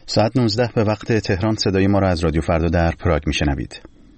ساعت 19 به وقت تهران صدای ما را از رادیو فردا در پراگ میشنوید.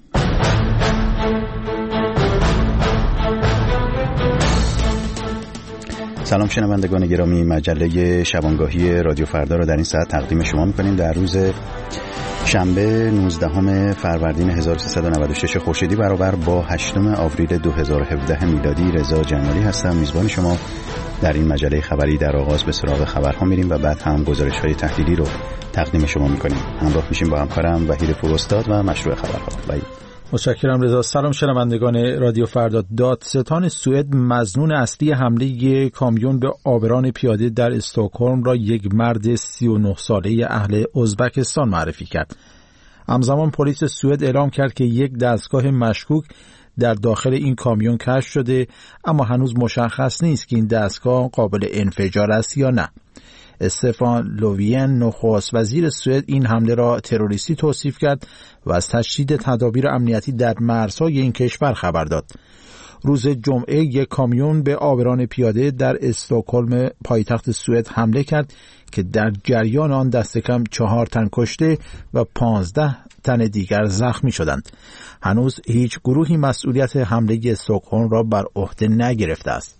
سلام شنوندگان گرامی، مجله شبانگاهی رادیو فردا را در این ساعت تقدیم شما می‌کنیم. در روز شنبه 19 فروردین 1396 خورشیدی برابر با 8 آوریل 2017 میلادی رضا جنالی هستم، میزبان شما در این مجله خبری. در آغاز به سراغ خبرها میریم و بعد هم گزارش‌های تحلیلی رو تقدیم شما می‌کنیم. همراه میشیم با همکارم وحید پوراستاد و مشروع خبرها. متشکرم رضا. سلام شنوندگان رادیو فردا. دادستان سوئد مظنون اصلی حمله کامیون به عابران پیاده در استکهلم را یک مرد 39 ساله اهل ازبکستان معرفی کرد. همزمان پلیس سوئد اعلام کرد که یک دستگاه مشکوک در داخل این کامیون کشف شده، اما هنوز مشخص نیست که این دستگاه قابل انفجار است یا نه. استفان لووین نخست وزیر سوئد این حمله را تروریستی توصیف کرد و از تشدید تدابیر امنیتی در مرزهای این کشور خبر داد. روز جمعه یک کامیون به عابران پیاده در استکهلم پایتخت سوئد حمله کرد که در جریان آن دست کم 4 تن کشته و 15 تن دیگر زخمی شدند. هنوز هیچ گروهی مسئولیت حمله استکهلم را بر عهده نگرفته است.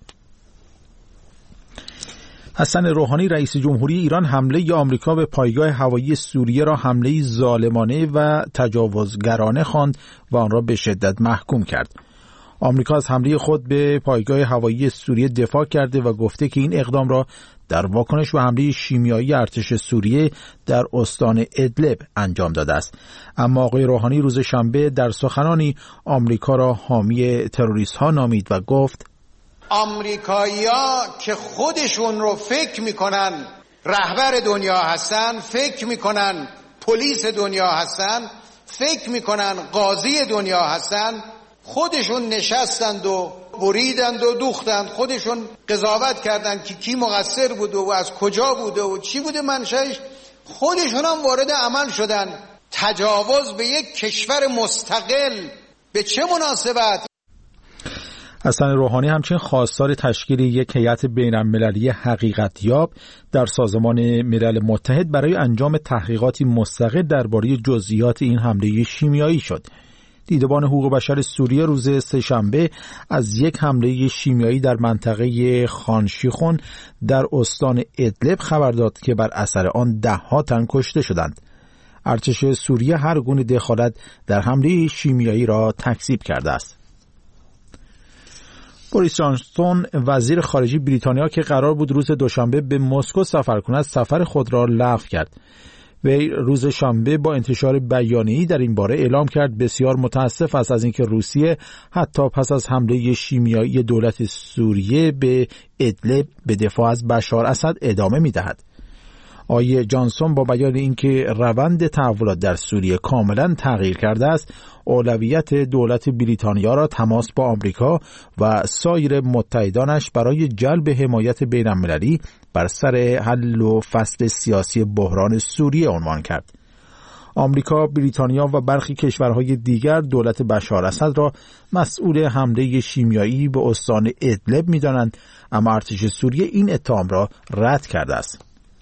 حسن روحانی رئیس جمهوری ایران حمله آمریکا به پایگاه هوایی سوریه را حمله ظالمانه و تجاوزگرانه خواند و آن را به شدت محکوم کرد. آمریکا از حمله خود به پایگاه هوایی سوریه دفاع کرده و گفته که این اقدام را در واکنش به حمله شیمیایی ارتش سوریه در استان ادلب انجام داده است. اما آقای روحانی روز شنبه در سخنانی آمریکا را حامی تروریست ها نامید و گفت آمریکایی‌ها که خودشون رو فکر میکنن رهبر دنیا هستن، فکر میکنن پلیس دنیا هستن، فکر میکنن قاضی دنیا هستن، خودشون نشستند و بریدند و دوختند، خودشون قضاوت کردند که کی مقصر بوده و از کجا بوده و چی بوده منشأش، خودشون هم وارد عمل شدن. تجاوز به یک کشور مستقل به چه مناسبت؟ حسن روحانی همچنین خواستار تشکیل یک هیئت بین‌المللی حقیقت‌یاب در سازمان ملل متحد برای انجام تحقیقاتی مستقل درباره جزئیات این حمله شیمیایی شد. دیدبان حقوق بشر سوریه روز سه‌شنبه از یک حمله شیمیایی در منطقه خانشیخون در استان ادلب خبر داد که بر اثر آن 10 تن کشته شدند. ارتش سوریه هر گونه دخالت در حمله شیمیایی را تکذیب کرده است. بوریس جانسون وزیر خارجه بریتانیا که قرار بود روز دوشنبه به مسکو سفر کند، سفر خود را لغو کرد. وی روز شنبه با انتشار بیانیه‌ای در این باره اعلام کرد بسیار متاسف است از اینکه روسیه حتی پس از حمله شیمیایی دولت سوریه به ادلب به دفاع از بشار اسد ادامه می‌دهد. آقای جانسون با بیان اینکه روند تحولات در سوریه کاملا تغییر کرده است، اولویت دولت بریتانیا را تماس با آمریکا و سایر متحدانش برای جلب حمایت بین‌المللی بر سر حل و فصل سیاسی بحران سوریه عنوان کرد. آمریکا، بریتانیا و برخی کشورهای دیگر دولت بشار اسد را مسئول حمله شیمیایی به استان ادلب می‌دانند، اما ارتش سوریه این اتهام را رد کرده است.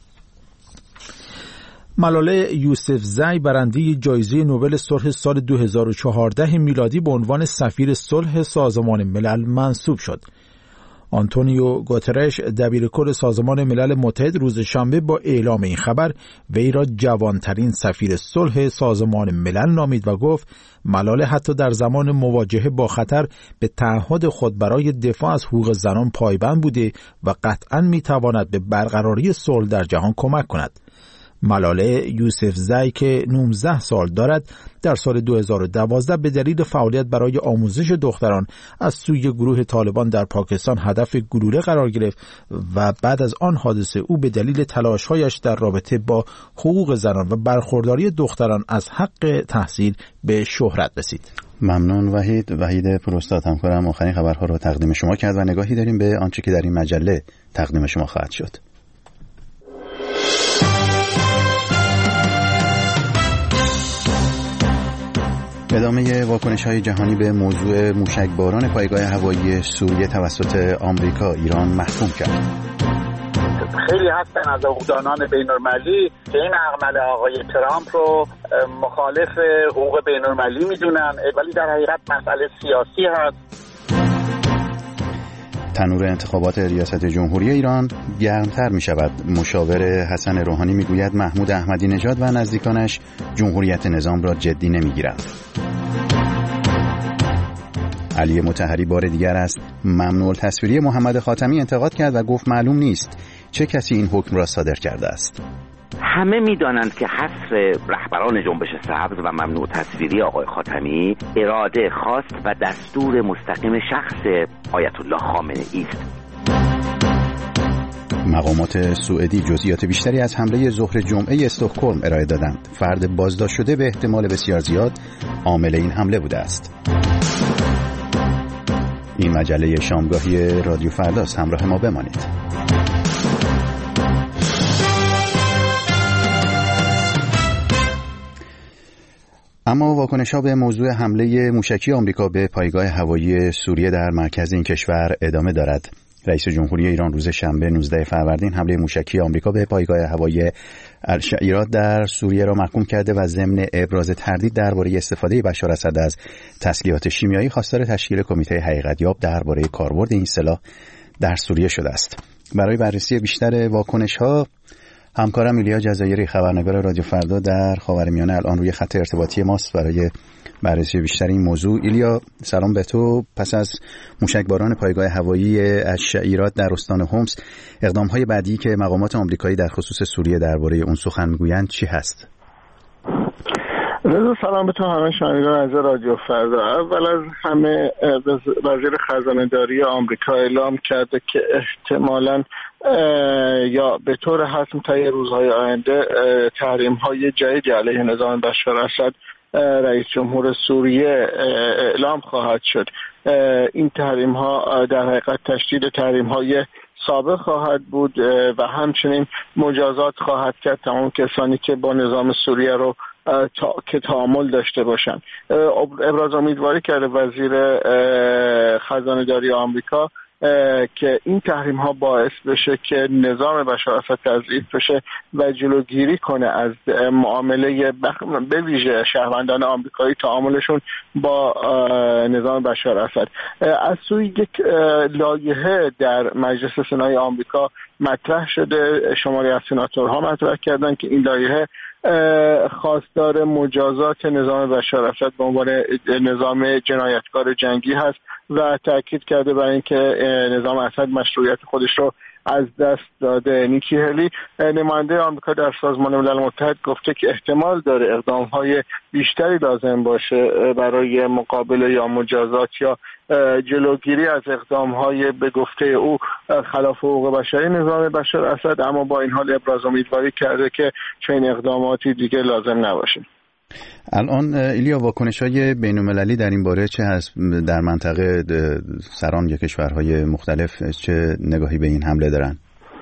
ملاله یوسفزئی برنده جایزه نوبل صلح سال 2014 میلادی به عنوان سفیر صلح سازمان ملل منصوب شد. آنتونیو گوترش دبیرکل سازمان ملل متحد روز شنبه با اعلام این خبر وی را جوانترین سفیر صلح سازمان ملل نامید و گفت ملاله حتی در زمان مواجهه با خطر به تعهد خود برای دفاع از حقوق زنان پایبند بوده و قطعاً میتواند به برقراری صلح در جهان کمک کند. ملاله یوسفزئی که 19 سال دارد در سال 2012 به دلیل فعالیت برای آموزش دختران از سوی گروه طالبان در پاکستان هدف گلوله قرار گرفت و بعد از آن حادثه او به دلیل تلاش‌هایش در رابطه با حقوق زنان و برخورداری دختران از حق تحصیل به شهرت رسید. ممنون وحید پوراستاد همکارم آخرین خبرها را تقدیم شما کرد و نگاهی داریم به آنچه که در این مجله تقدیم شما خواهد شد. ادامه واکنش‌های جهانی به موضوع موشکباران پایگاه هوایی سوریه توسط آمریکا، ایران محکوم کرد. خیلی هستن از حقوقدانان بین‌المللی که این عمل آقای ترامپ رو مخالف حقوق بین‌المللی میدونن، ولی در حقیقت مسئله سیاسی هست. تنور انتخابات ریاست جمهوری ایران گرمتر می شود. مشاور حسن روحانی می گوید محمود احمدی نژاد و نزدیکانش جمهوریت نظام را جدی نمی گیرند. علی مطهری بار دیگر است ممنوع التصویری محمد خاتمی انتقاد کرد و گفت معلوم نیست چه کسی این حکم را صادر کرده است. همه می‌دانند که حذف رهبران جنبش سبز و ممنوع تصویری آقای خاتمی اراده خواست و دستور مستقیم شخص آیت الله خامنه‌ای است. مقامات سوئدی جزئیات بیشتری از حمله ظهر جمعه استکهلم ارائه دادند. فرد بازداشت شده به احتمال بسیار زیاد عامل این حمله بوده است. این مجله شامگاهی رادیو فرداست. همراه ما بمانید. اما واکنش‌ها به موضوع حمله موشکی آمریکا به پایگاه هوایی سوریه در مرکز این کشور ادامه دارد. رئیس جمهوری ایران روز شنبه 19 فروردین حمله موشکی آمریکا به پایگاه هوایی الشعیرات در سوریه را محکوم کرده و ضمن ابراز تردید درباره استفاده بشار اسد از تسلیحات شیمیایی خواستار تشکیل کمیته حقیقت‌یاب درباره کاربرد این سلاح در سوریه شده است. برای بررسی بیشتر واکنش‌ها همکارم ایلیا جزایری خبرنگار رادیو فردا در خاورمیانه الان روی خط ارتباطی ماست برای بررسی بیشتر این موضوع. ایلیا سلام به تو. پس از موشکباران پایگاه هوایی الشعیرات در استان حمص، اقدام‌های بعدی که مقامات آمریکایی در خصوص سوریه درباره اون سخن میگویند چی هست؟ رضا سلام به تو، همه شنوندگان از رادیو فردا. اول از همه وزیر خزانه‌داری آمریکا اعلام کرده که احتمالاً یا به طور حتم تا روزهای آینده تحریم‌های جدیدی علیه نظام بشار اسد رئیس جمهور سوریه اعلام خواهد شد. این تحریم‌ها در حقیقت تشدید تحریم‌های سابق خواهد بود و همچنین مجازات خواهد کرد تمام کسانی که با نظام سوریه رو که تعامل داشته باشند. ابراز امیدواری کرده وزیر خزانه‌داری آمریکا که این تحریم ها باعث بشه که نظام بشار اسد تضعیف بشه و جلوگیری کنه از معامله به ویژه شهروندان آمریکایی تعاملشون با نظام بشار اسد. از سوی یک لایحه در مجلس سنای آمریکا مطرح شده، شماری از سناتورها مطرح کردن که این لایحه خواستار مجازات نظام بشار اسد به عنوان نظام جنایتکار جنگی هست و تاکید کرده بر اینکه نظام اسد مشروعیت خودش رو از دست داده. نیکی هلی نماینده آمریکا در سازمان ملل متحد گفته که احتمال داره اقدام‌های بیشتری لازم باشه برای مقابله یا مجازات یا جلوگیری از اقدام‌های به گفته او خلاف حقوق بشری نظام بشار اسد، اما با این حال ابراز امیدواری کرده که چنین اقداماتی دیگه لازم نباشه. الان ایلیا واکنش‌های بین‌المللی در این باره چه هست؟ در منطقه سران یا کشورهای مختلف چه نگاهی به این حمله دارن؟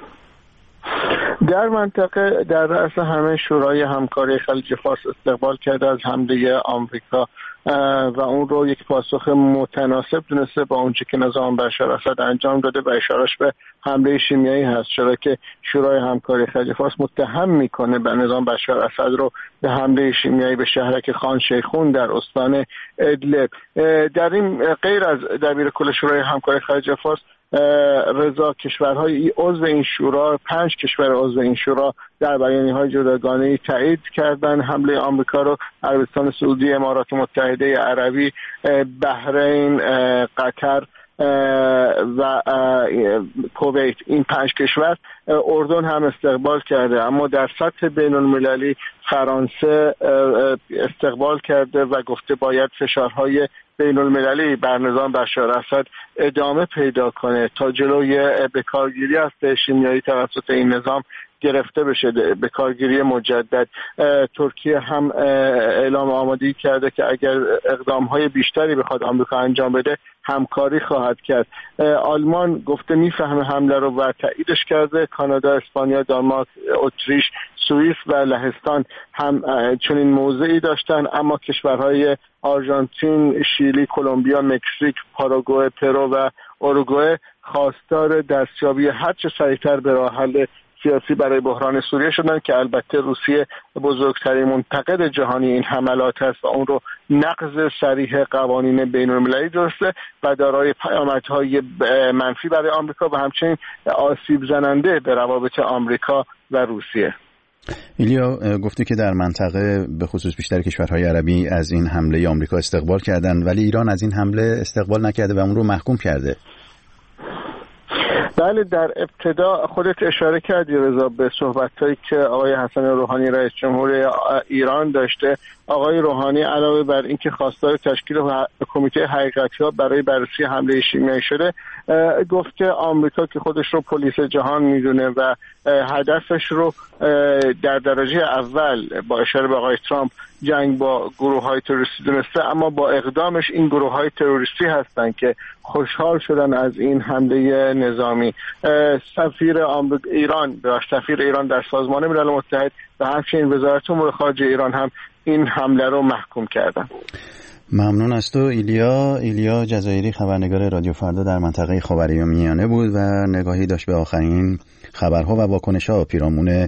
در منطقه در رأس همه شورای همکاری خلیج فارس استقبال کرده از حمله آمریکا و اون رو یک پاسخ متناسب دونسته با اونچه که نظام بشار اسد انجام داده و اشارش به حمله شیمیایی هست، چرا که شورای همکاری خلیج فارس متهم میکنه به نظام بشار اسد رو به حمله شیمیایی به شهرک خان شیخون در استان ادلب. در این غیر از دبیر کل شورای همکاری خلیج فارس، رضا کشورهای عضو این شورا، 5 کشور عضو این شورا در بیانیه‌های جداگانه‌ای تایید کردن حمله آمریکا رو. عربستان سعودی، امارات متحده عربی، بحرین، قطر و کویت، این 5 کشور. اردن هم استقبال کرده، اما در سطح بین‌المللی فرانسه استقبال کرده و گفته باید فشارهای بین‌المللی بر نظام بشار اسد ادامه پیدا کنه تا جلوی بکارگیری از شیمیایی توسط این نظام گرفته بشه، به کارگیری مجدد. ترکیه هم اعلام آمادگی کرده که اگر اقدام‌های بیشتری بخواد آمریکا انجام بده همکاری خواهد کرد. آلمان گفته میفهمه حمله رو و تاییدش کرده. کانادا، اسپانیا، دانمارک، اتریش، سوئیس و لهستان هم چنین موضعی داشتن، اما کشورهای آرژانتین، شیلی، کلمبیا، مکزیک، پاراگوئه، پرو و اوروگوئه خواستار دستیابی هرچه سریعتر به راه حل سیاسی برای بحران سوریه شدن که البته روسیه بزرگترین منتقد جهانی این حملات است و اون رو نقض صریح قوانین بین‌المللی دونسته و دارای پیامدهای منفی برای آمریکا و همچنین آسیب زننده به روابط آمریکا و روسیه. ایلیا گفتی که در منطقه به خصوص بیشتر کشورهای عربی از این حمله آمریکا استقبال کردن، ولی ایران از این حمله استقبال نکرده و اون رو محکوم کرده. بله، در ابتدا خودت اشاره کردی رضا به صحبتایی که آقای حسن روحانی رئیس جمهور ایران داشته. آقای روحانی علاوه بر اینکه خواستار تشکیل کمیته حقیقتیاب برای بررسی حمله شیمیایی شده، گفت که آمریکا که خودش رو پلیس جهان میدونه و هدفش رو در درجه اول با اشاره به آقای ترامپ جنگ با گروه‌های تروریستی دونسته، اما با اقدامش این گروه‌های تروریستی هستند که خوشحال شدن از این حمله نظامی. سفیر ایران در سازمان ملل متحد و همچنین وزارت امور خارجه ایران هم این حمله رو محکوم کردن. ممنون از تو ایلیا جزایری، خبرنگار رادیو فردا در منطقه خاورمیانه بود و نگاهی داشت به آخرین خبرها و واکنش‌ها پیرامون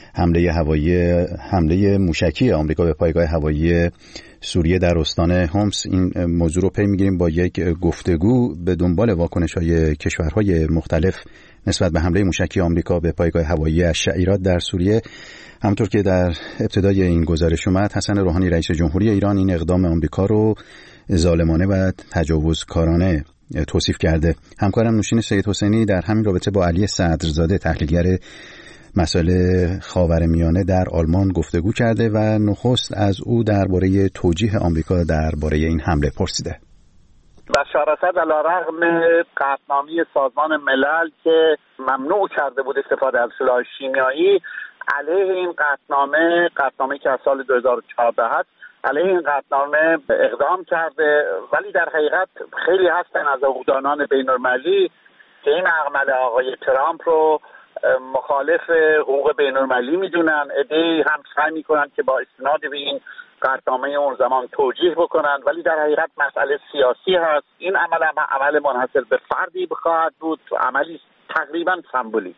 حمله موشکی آمریکا به پایگاه هوایی سوریه در استان هومس. این موضوع رو پی می‌گیریم با یک گفتگو به دنبال واکنش‌های کشورهای مختلف نسبت به حمله موشکی آمریکا به پایگاه هوایی الشعیرات در سوریه. همونطور که در ابتدای این گزارش اومد، حسن روحانی رئیس جمهوری ایران این اقدام آمریکا رو ظالمانه و تجاوزکارانه توصیف کرده. همکارم نوشین سید حسینی در همین رابطه با علی صدرزاده تحلیلگر مسائل خاورمیانه در آلمان گفتگو کرده و نخست از او درباره توجیه آمریکا درباره این حمله پرسیده. بشار اسد علیرغم قطعنامه سازمان ملل که ممنوع کرده بود استفاده از سلاح شیمیایی، علیه این قطعنامه که از سال 2014 هست، علیه این قطعنامه اقدام کرده. ولی در حقیقت خیلی هستن از حقوقدانان بین‌المللی که این عمل آقای ترامپ رو مخالف حقوق بین‌المللی میدونن. عده‌ای هم سعی میکنن که با استناد به این قطعنامه اون زمان توجیه بکنن، ولی در حقیقت مسئله سیاسی هست. این عمل منحصر به فردی بخواهد بود، عملی تقریبا سمبولیک.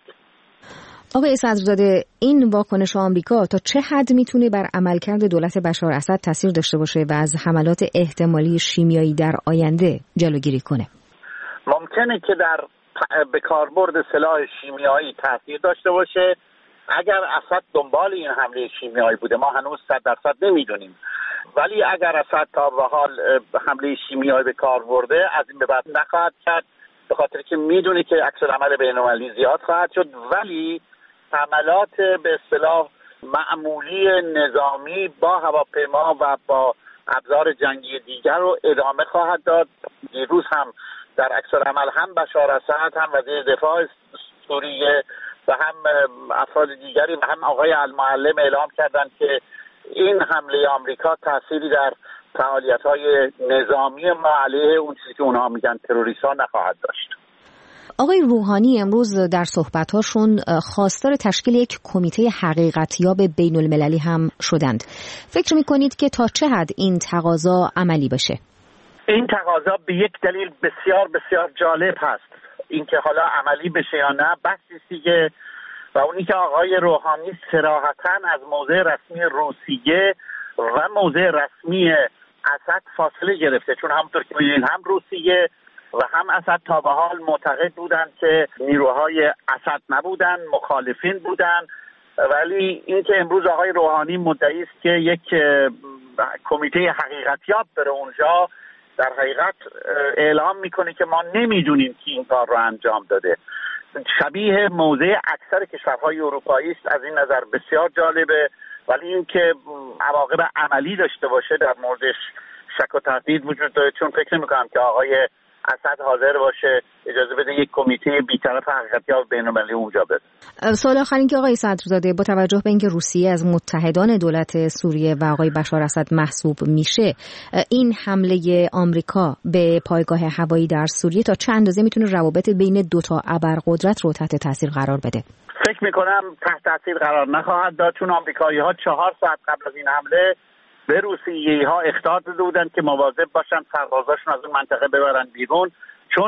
آقای صدرزاده، این واکنش آمریکا تا چه حد میتونه بر عملکرد دولت بشار اسد تاثیر داشته باشه و از حملات احتمالی شیمیایی در آینده جلوگیری کنه؟ ممکنه که در به کاربرد سلاح شیمیایی تاثیر داشته باشه. اگر اسد دنبال این حمله شیمیایی بوده، ما هنوز 100% نمیدونیم، ولی اگر اسد تا به حال حمله شیمیایی به کار برده، از این به بعد نخواهد کرد، به خاطر که میدونه که عکس‌العمل بین‌المللی زیاد خواهد شد. ولی حملات به اصطلاح معمولی نظامی با هواپیما و با ابزار جنگی دیگر رو ادامه خواهد داد. دیروز هم در عکس‌العمل هم بشار اسد، هم وزیر دفاع سوریه و هم افراد دیگری و هم آقای المعلم اعلام کردند که این حمله آمریکا تأثیری در فعالیت‌های نظامی ما علیه اون چیزی که اونها میگن تروریست‌ها نخواهد داشت. آقای روحانی امروز در صحبت‌هاشون خواستار تشکیل یک کمیته حقیقتیاب بین‌المللی هم شدند. فکر می‌کنید که تا چه حد این تقاضا عملی بشه؟ این تقاضا به یک دلیل بسیار بسیار جالب هست. اینکه حالا عملی بشه یا نه بحثی دیگه، و اونی که آقای روحانی صراحتاً از موضع رسمی روسیه و موضع رسمی اسد فاصله گرفته، چون همونطور که می‌بینید هم روسیه و هم اسد تا به حال معتقد بودند که نیروهای اسد نبودن، مخالفین بودن. ولی اینکه امروز آقای روحانی مدعی است که یک کمیته حقیقتیاب بره اونجا، در حقیقت اعلام میکنه که ما نمیدونیم کی این کار رو انجام داده. شبیه موضع اکثر کشورهای اروپایی است. از این نظر بسیار جالبه، ولی اینکه عواقب عملی داشته باشه در موردش شک و تردید وجود داره، چون فکر نمی‌کنم که آقای اسد حاضر باشه اجازه بده یک کمیته بی‌طرف حقیقتیاب بین‌المللی اونجا بره. سوال آخرین که آقای صدرزاده، با توجه به اینکه روسیه از متحدان دولت سوریه و آقای بشار اسد محسوب میشه، این حمله آمریکا به پایگاه هوایی در سوریه تا چه اندازه میتونه روابط بین دو تا ابرقدرت رو تحت تاثیر قرار بده؟ فکر می‌کنم تحت تاثیر قرار نخواهد داد، چون آمریکایی‌ها 4 ساعت قبل از این حمله به روسیه‌ها اخطار داده بودند که مواظب باشن سربازاشون از اون منطقه ببرن بیرون، چون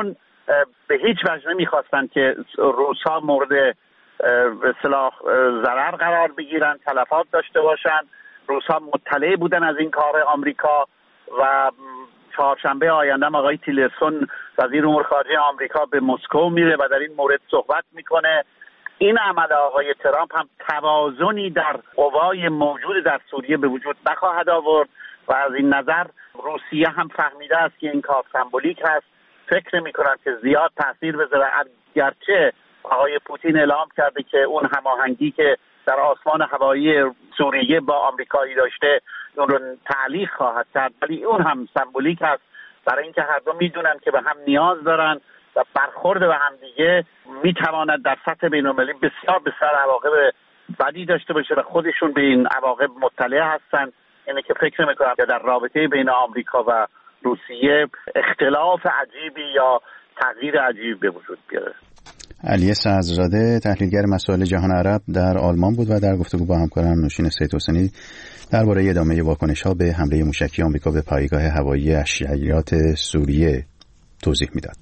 به هیچ وجه نمیخواستن که روس‌ها مورد به اصطلاح ضرر قرار بگیرن، تلفات داشته باشن. روس‌ها مطلع بودن از این کار آمریکا و چهارشنبه آینده آقای تیلرسون وزیر امور خارجه آمریکا به مسکو میره و در این مورد صحبت میکنه. این عمل آقای ترامپ هم توازنی در قوای موجود در سوریه به وجود نخواهد آورد و از این نظر روسیه هم فهمیده است که این کار سمبولیک هست. فکر میکنن که زیاد تاثیر بذاره، گرچه آقای پوتین اعلام کرده که اون هماهنگی که در آسمان هوایی سوریه با آمریکایی داشته اون رو تعلیق خواهد کرد، ولی اون هم سمبولیک هست برای اینکه هر دو میدونن که به هم نیاز دارن و برخورد به هم دیگه میتواند در سطح بین‌المللی بسیار بسیار عواقب بدی داشته باشه و خودشون به این عواقب مطلع هستن. اینه که فکر میکنم که در رابطه بین آمریکا و روسیه اختلاف عجیبی یا تغییر عجیبی به وجود بیاره. علی صدرزاده تحلیلگر مسائل جهان عرب در آلمان بود و در گفتگو با همکارم نوشین سید حسینی درباره ادامه واکنش‌ها به حمله موشکی آمریکا به پایگاه هوایی الشریعت سوریه توضیح میداد.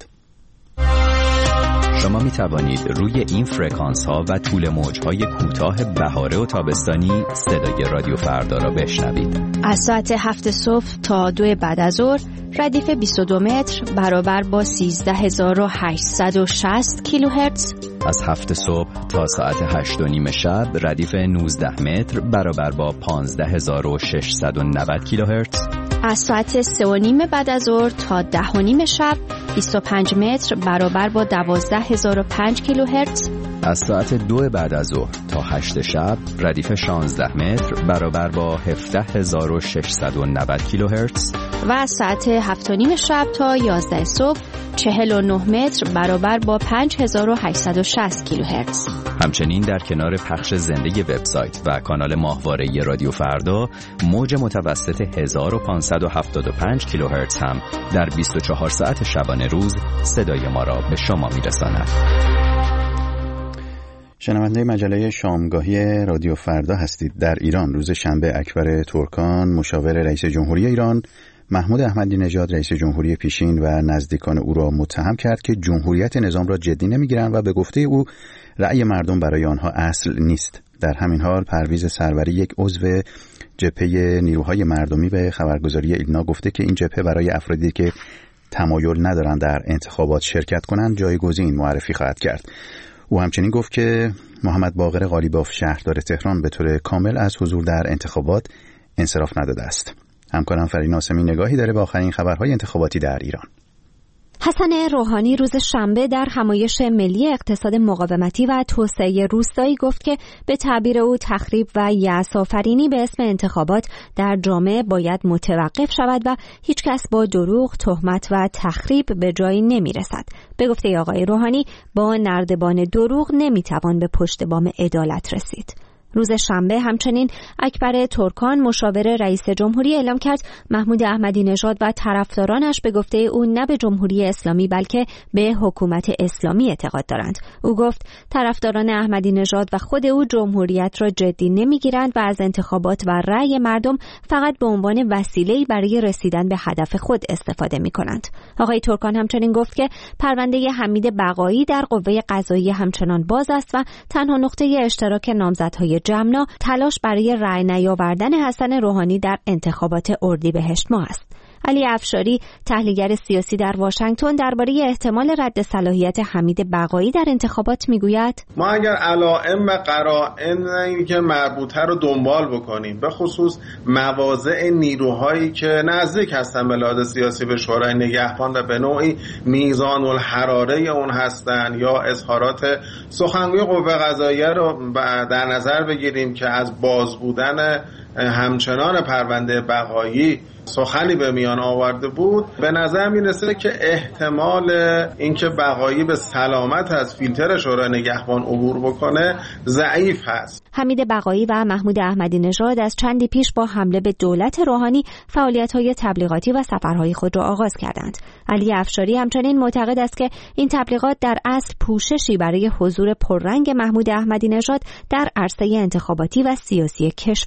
شما می توانید روی این فرکانس ها و طول موج های کوتاه بهاره و تابستانی صدای رادیو فردا را بشنوید. از ساعت 7 صبح تا 2 بعد از ظهر ردیف 22 متر برابر با 13860 کیلوهرتز. از 7 صبح تا ساعت 8 و نیم شب ردیف 19 متر برابر با 15690 کیلوهرتز. از ساعت 3 و نیم بعد از ظهر تا 10 و نیم شب 25 متر برابر با 12005 کیلوهرتز. از ساعت 2 بعد از ظهر تا 8 شب ردیف 16 متر برابر با 17690 کیلوهرتز. و از ساعت 7 و نیم شب تا 11 صبح 49 متر برابر با 5860 کیلوهرتز. همچنین در کنار پخش زنده وبسایت و کانال ماهواره رادیو فردا موج متوسط 1575 کیلوهرتز هم در 24 ساعت شبانه روز صدای ما را به شما میرساند. شنونده مجله شامگاهی رادیو فردا هستید. در ایران روز شنبه اکبر ترکان مشاور رئیس جمهوری ایران محمود احمدی نژاد رئیس جمهوری پیشین و نزدیکان او را متهم کرد که جمهوریت نظام را جدی نمیگیرند و به گفته او رأی مردم برای آنها اصل نیست. در همین حال پرویز سروری یک عضو جبهه نیروهای مردمی به خبرگزاری ایلنا گفته که این جبهه برای افرادی که تمایل ندارند در انتخابات شرکت کنند جایگزین معرفی خواهد کرد. او همچنین گفت که محمد باقر قالیباف شهردار تهران به طور کامل از حضور در انتخابات انصراف نداده است. همکارم فرین ناصمی نگاهی داره به آخرین خبرهای انتخاباتی در ایران. حسن روحانی روز شنبه در همایش ملی اقتصاد مقاومتی و توسعه روستایی گفت که به تعبیر او تخریب و یأس‌آفرینی به اسم انتخابات در جامعه باید متوقف شود و هیچ کس با دروغ، تهمت و تخریب به جایی نمی‌رسد. به گفته آقای روحانی با نردبان دروغ نمی‌توان به پشت بام عدالت رسید. روز شنبه همچنین اکبر ترکان مشاور رئیس جمهوری اعلام کرد محمود احمدی نژاد و طرفدارانش به گفته او نه به جمهوری اسلامی بلکه به حکومت اسلامی اعتقاد دارند. او گفت طرفداران احمدی نژاد و خود او جمهوریت را جدی نمیگیرند و از انتخابات و رأی مردم فقط به عنوان وسیله‌ای برای رسیدن به هدف خود استفاده می‌کنند. آقای ترکان همچنین گفت که پرونده حمید بقایی در قوه قضاییه همچنان باز است و تنها نقطه اشتراک نامزدهای جمنا تلاش برای رأی نیاوردن حسن روحانی در انتخابات اردیبهشت ماه است. علی افشاری تحلیلگر سیاسی در واشنگتن درباره احتمال رد صلاحیت حمید بقایی در انتخابات میگوید ما اگر علائم و قرائن که مربوطه رو دنبال بکنیم، به خصوص مواضع نیروهایی که نزدیک هستن به لحاظ سیاسی به شورای نگهبان و به نوعی میزان الحراره اون هستن، یا اظهارات سخنگوی قوه قضاییه رو در نظر بگیریم که از باز بودن همچنان پرونده بقایی سخنی به میان آورده بود، به نظر میرسه که احتمال اینکه بقایی به سلامت از فیلتر شورای نگهبان عبور بکنه ضعیف هست. حمید بقایی و محمود احمدی نژاد از چندی پیش با حمله به دولت روحانی فعالیت‌های تبلیغاتی و سفرهای خود را آغاز کردند. علی افشاری همچنین معتقد است که این تبلیغات در اصل پوششی برای حضور پررنگ محمود احمدی نژاد در عرصه انتخاباتی و سیاسی کشور است.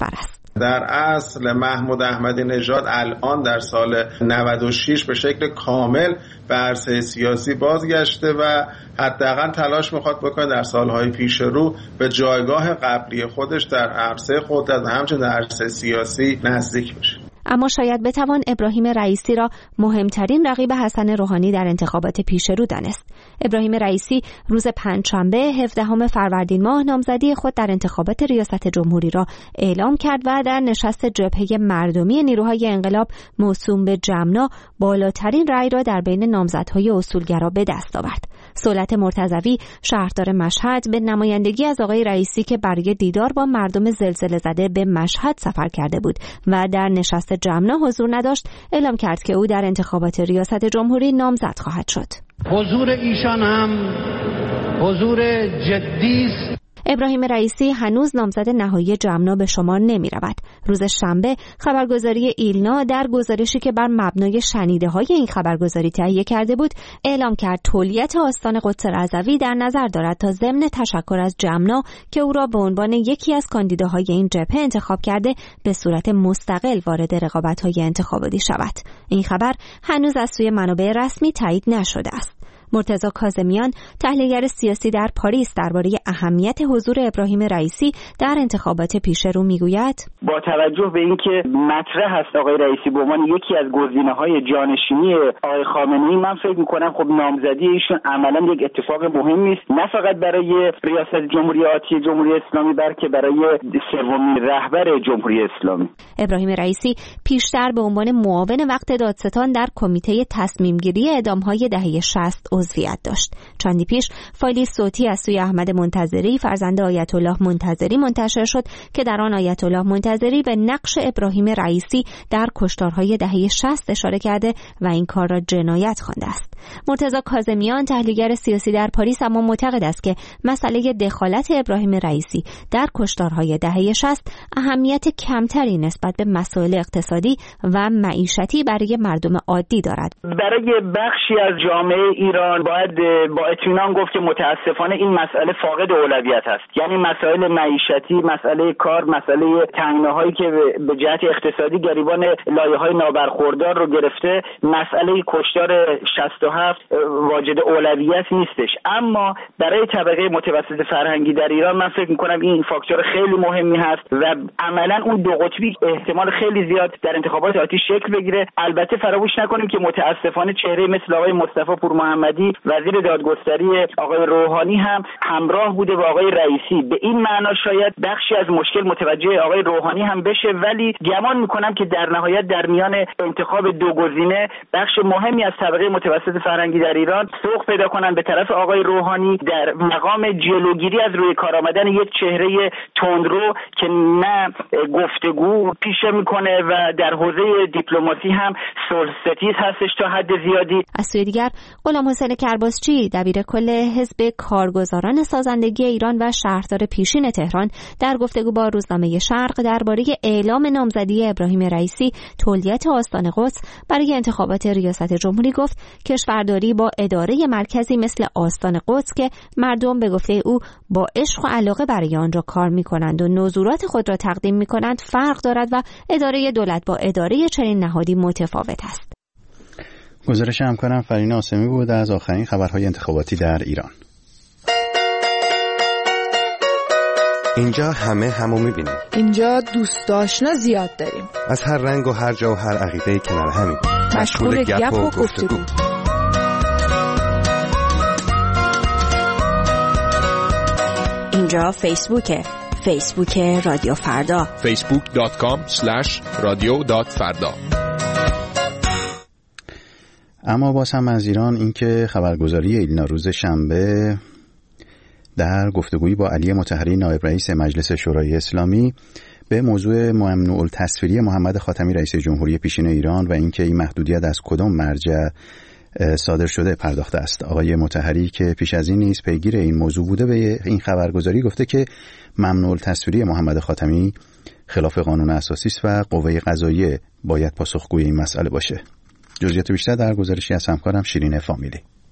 در اصل محمود احمدی نژاد الان در سال 96 به شکل کامل به عرصه سیاسی بازگشته و حداقل تلاش میخواد بکنه در سالهای پیش رو به جایگاه قبلی خودش در عرصه قدرت و همچنین در عرصه سیاسی نزدیک بشه. اما شاید بتوان ابراهیم رئیسی را مهمترین رقیب حسن روحانی در انتخابات پیشرو دانست. ابراهیم رئیسی روز پنجشنبه 17 فروردین ماه نامزدی خود در انتخابات ریاست جمهوری را اعلام کرد و در نشست جبهه مردمی نیروهای انقلاب موسوم به جمنا بالاترین رأی را در بین نامزدهای اصولگرا به دست آورد. صولت مرتضوی شهردار مشهد به نمایندگی از آقای رئیسی که برای دیدار با مردم زلزله زده به مشهد سفر کرده بود و در نشست جمنا حضور نداشت، اعلام کرد که او در انتخابات ریاست جمهوری نامزد خواهد شد. حضور ایشان هم حضور جدی است. ابراهیم رئیسی هنوز نامزد نهایی جمنا به شمار نمی رود. روز شنبه خبرگزاری ایلنا در گزارشی که بر مبنای شنیده‌های این خبرگزاری تهیه کرده بود اعلام کرد تولیت آستان قدس رضوی در نظر دارد تا ضمن تشکر از جمنا که او را به عنوان یکی از کاندیداهای این جبهه انتخاب کرده به صورت مستقل وارد رقابت‌های انتخاباتی شود. این خبر هنوز از سوی منابع رسمی تایید نشده است. مرتضی کاظمیان تحلیلگر سیاسی در پاریس درباره اهمیت حضور ابراهیم رئیسی در انتخابات پیشرو میگوید با توجه به اینکه مطرح است آقای رئیسی به عنوان یکی از گزینه‌های جانشینی آقای خامنه‌ای، من فکر می‌کنم خب نامزدی ایشون عملاً یک اتفاق مهمی است، نه فقط برای ریاست جمهوری آتی جمهوری اسلامی بلکه برای سومین رهبر جمهوری اسلامی. ابراهیم رئیسی پیشتر به عنوان معاون وقت دادستان در کمیته تصمیم‌گیری اعدام‌های دهه 60 عضویت داشت. چندی پیش فایلی صوتی از سوی احمد منتظری فرزند آیت الله منتظری منتشر شد که در آن آیت الله منتظری به نقش ابراهیم رئیسی در کشتارهای دهه 60 اشاره کرده و این کار را جنایت خوانده است. مرتضی کاظمیان تحلیلگر سیاسی در پاریس اما معتقد است که مسئله دخالت ابراهیم رئیسی در کشتارهای دهه 60 اهمیت کمتری نسبت به مسائل اقتصادی و معیشتی برای مردم عادی دارد. برای بخشی از جامعه ایران باید با اطمینان گفت که متاسفانه این مسئله فاقد اولویت است. یعنی مسائل معیشتی، مسئله کار، مسئله تنگناهایی که به جهت اقتصادی گریبان لایه‌های نابرخوردار رو گرفته، مسئله کشتار 67 واجد اولویت نیستش. اما برای طبقه متوسط فرهنگی در ایران من فکر می‌کنم این فاکتور خیلی مهمی هست و عملاً اون دو قطبی احتمال خیلی زیاد در انتخابات آتی شکل بگیره. البته فراموش نکنیم که متاسفانه چهره مثل آقای مصطفی پورمحمدی وزیر دادگستری آقای روحانی هم همراه بوده با آقای رئیسی. به این معنا شاید بخشی از مشکل متوجه آقای روحانی هم بشه، ولی گمان میکنم که در نهایت در میان انتخاب دو گزینه بخش مهمی از طبقه متوسط فرهنگی در ایران سوق پیدا کنن به طرف آقای روحانی در مقام جلوگیری از روی کار آمدن یک چهره تندرو که نه گفتگو پیشه میکنه و در حوزه دیپلماسی هم صلح‌ستیز هستش تا حد زیادی. از سوی دیگر غلام حسین کرباسچی دبیرکل حزب کارگزاران سازندگی ایران و شهردار پیشین تهران در گفتگو با روزنامه شرق درباره اعلام نامزدی ابراهیم رئیسی تولیت آستان قدس برای انتخابات ریاست جمهوری گفت کشورداری با اداره مرکزی مثل آستان قدس که مردم به گفته او با عشق و علاقه برای آنجا کار می‌کنند و نظورات خود را تقدیم می‌کنند فرق دارد و اداره دولت با اداره چنین نهادی متفاوت است. گزارش همکارم فرین آسمی بود از آخرین خبرهای انتخاباتی در ایران. اینجا همو میبینیم. اینجا دوست آشنا زیاد داریم. از هر رنگ و هر جا و هر عقیده کنار همیم. مشغول گپ و گفتگو. اینجا فیسبوک رادیو فردا. facebook.com/radio.farda. اما باز هم از ایران اینکه خبرگزاری ایلنا روز شنبه در گفتگویی با علی مطهری نایب رئیس مجلس شورای اسلامی به موضوع ممنوع التصویری محمد خاتمی رئیس جمهوری پیشین ایران و اینکه این محدودیت از کدام مرجع صادر شده پرداخته است. آقای مطهری که پیش از این نیز پیگیر این موضوع بوده به این خبرگزاری گفته که ممنوع التصویری محمد خاتمی خلاف قانون اساسی است و قوه قضاییه باید پاسخگوی این مسئله باشه. جزئیات بیشتر در گزارشی از همکارم شیرین فامیلی.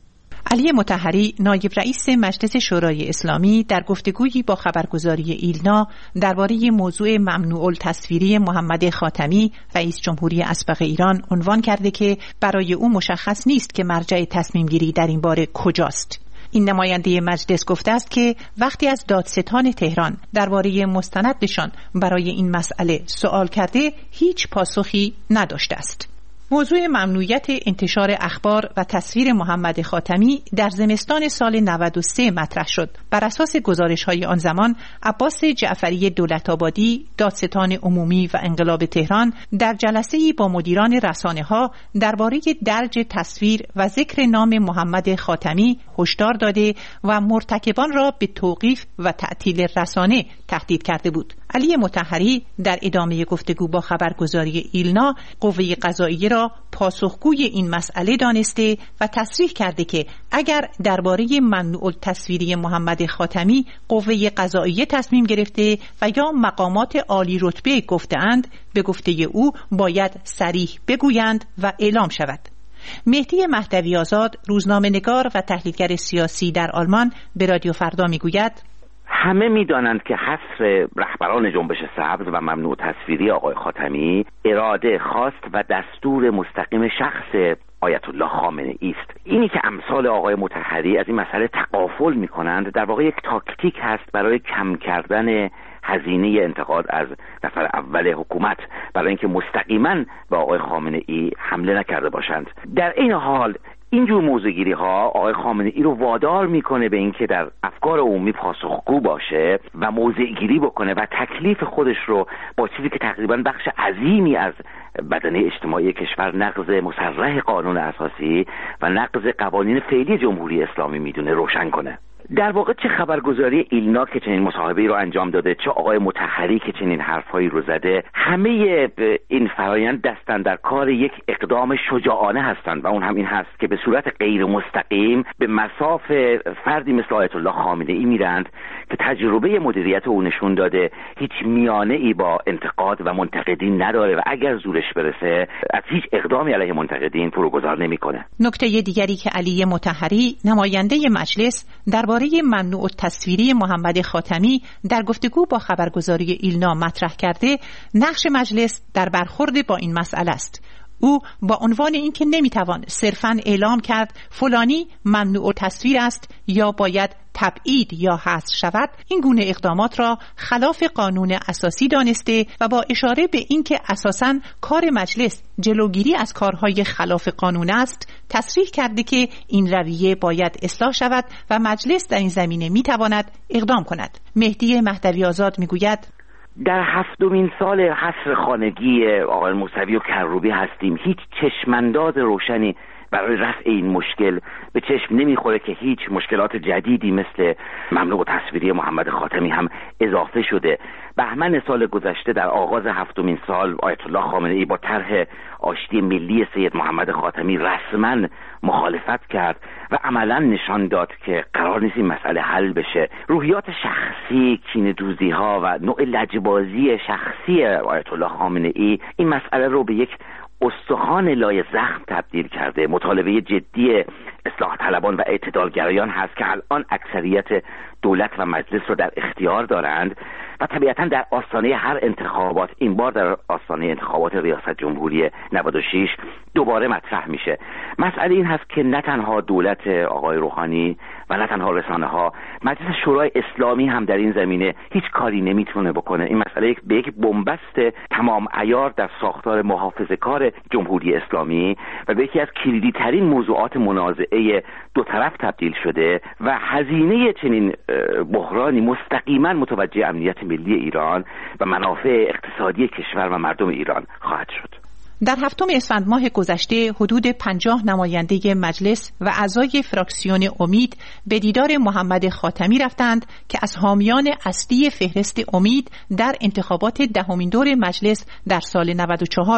علی مطهری نایب رئیس مجلس شورای اسلامی در گفتگویی با خبرگزاری ایلنا درباره موضوع ممنوع التصویری محمد خاتمی رئیس جمهوری اسبق ایران عنوان کرده که برای او مشخص نیست که مرجع تصمیم گیری در این باره کجاست. این نماینده مجلس گفته است که وقتی از دادستان تهران درباره مستندشان برای این مسئله سوال کرده هیچ پاسخی نداشته است. موضوع ممنوعیت انتشار اخبار و تصویر محمد خاتمی در زمستان سال 93 مطرح شد. بر اساس گزارش‌های آن زمان، عباس جعفری دولت‌آبادی، دادستان عمومی و انقلاب تهران در جلسه‌ای با مدیران رسانه‌ها درباره درج تصویر و ذکر نام محمد خاتمی هشدار داده و مرتکبان را به توقیف و تعطیل رسانه تهدید کرده بود. علی مطهری در ادامه گفتگو با خبرگزاری ایلنا قوه قضاییه را پاسخگوی این مسئله دانسته و تصریح کرده که اگر درباره ممنوع التصویری محمد خاتمی قوه قضاییه تصمیم گرفته و یا مقامات عالی رتبه گفته‌اند، به گفته او باید صریح بگویند و اعلام شود. مهدی مهدوی آزاد، روزنامه‌نگار و تحلیلگر سیاسی در آلمان، به رادیو فردا میگوید همه میدانند که حصر رهبران جنبش سبز و ممنوع تصویری آقای خاتمی اراده، خواست و دستور مستقیم شخص آیت الله خامنه ای است. اینی که امثال آقای مطهری از این مسئله تغافل میکنند در واقع یک تاکتیک هست برای کم کردن هزینه انتقاد از نفر اول حکومت، برای اینکه مستقیما به آقای خامنه ای حمله نکرده باشند. در این حال اینجور موضوعگیری ها آقای خامنه ای رو وادار میکنه به اینکه در افکار عمومی پاسخگو باشه و موضعگیری بکنه و تکلیف خودش رو با چیزی که تقریبا بخش عظیمی از بدنه اجتماعی کشور نقض مصرح قانون اساسی و نقض قوانین فعلی جمهوری اسلامی میدونه روشن کنه. در واقع چه خبرگزاری ایلنا که چنین مصاحبه‌ای رو انجام داده، چه آقای مطهری که چنین حرفایی رو زده، همه این فرایند دستن در کار یک اقدام شجاعانه هستند و اون هم این هست که به صورت غیر مستقیم به مصاف فردی مثل آیت الله خامنه ای میرند که تجربه مدیریت او نشون داده هیچ میانه‌ای با انتقاد و منتقدین نداره و اگر زورش برسه از هیچ اقدامی علیه منتقدین فروگذار نمیکنه. نکته دیگری که علی مطهری نماینده مجلس درباره ممنوع التصویری محمد خاتمی در گفتگو با خبرگزاری ایلنا مطرح کرده، نقش مجلس در برخورد با این مسئله است. او با عنوان اینکه نمیتوان صرفاً اعلام کرد فلانی ممنوع تصویر است یا باید تبعید یا حذف شود، این گونه اقدامات را خلاف قانون اساسی دانسته و با اشاره به اینکه اساساً کار مجلس جلوگیری از کارهای خلاف قانون است، تصریح کرده که این رویه باید اصلاح شود و مجلس در این زمینه میتواند اقدام کند. مهدی مهدوی آزاد میگوید در 7مین سال حصر خانگی آقای موسوی و کروبی هستیم. هیچ چشمانداز روشنی برای رفع این مشکل به چشم نمیخوره که هیچ مشکلات جدیدی مثل ممنوع تصویری محمد خاتمی هم اضافه شده. بهمن سال گذشته در آغاز 7مین سال آیت الله خامنه ای با طرح آشتی ملی سید محمد خاتمی رسما مخالفت کرد و عملا نشان داد که قرار نیست این مسئله حل بشه. روحیات شخصی، کینه‌دوزی ها و نوع لجبازی شخصی آیت الله خامنه ای این مسئله رو به یک استخوان لای زخم تبدیل کرده. مطالبه جدی اصلاح طلبان و اعتدالگرایان هست که الان اکثریت دولت و مجلس رو در اختیار دارند و طبیعتا در آستانه هر انتخابات، این بار در آستانه انتخابات ریاست جمهوری 96 دوباره مطرح میشه. مسئله این هست که نه تنها دولت آقای روحانی و نه تنها رسانه ها، مجلس شورای اسلامی هم در این زمینه هیچ کاری نمیتونه بکنه. این مسئله به یک بنبست تمام عیار در ساختار محافظه‌کار جمهوری اسلامی و به یکی از کلیدی ترین موضوعات منازعه دو طرف تبدیل شده و هزینه چنین بحرانی مستقیما متوجه امنیت ملی ایران و منافع اقتصادی کشور و مردم ایران خواهد شد. در 7 اسفند ماه گذشته حدود 50 نماینده مجلس و اعضای فراکسیون امید به دیدار محمد خاتمی رفتند که از حامیان اصلی فهرست امید در انتخابات 10مین دور مجلس در سال 94 بود.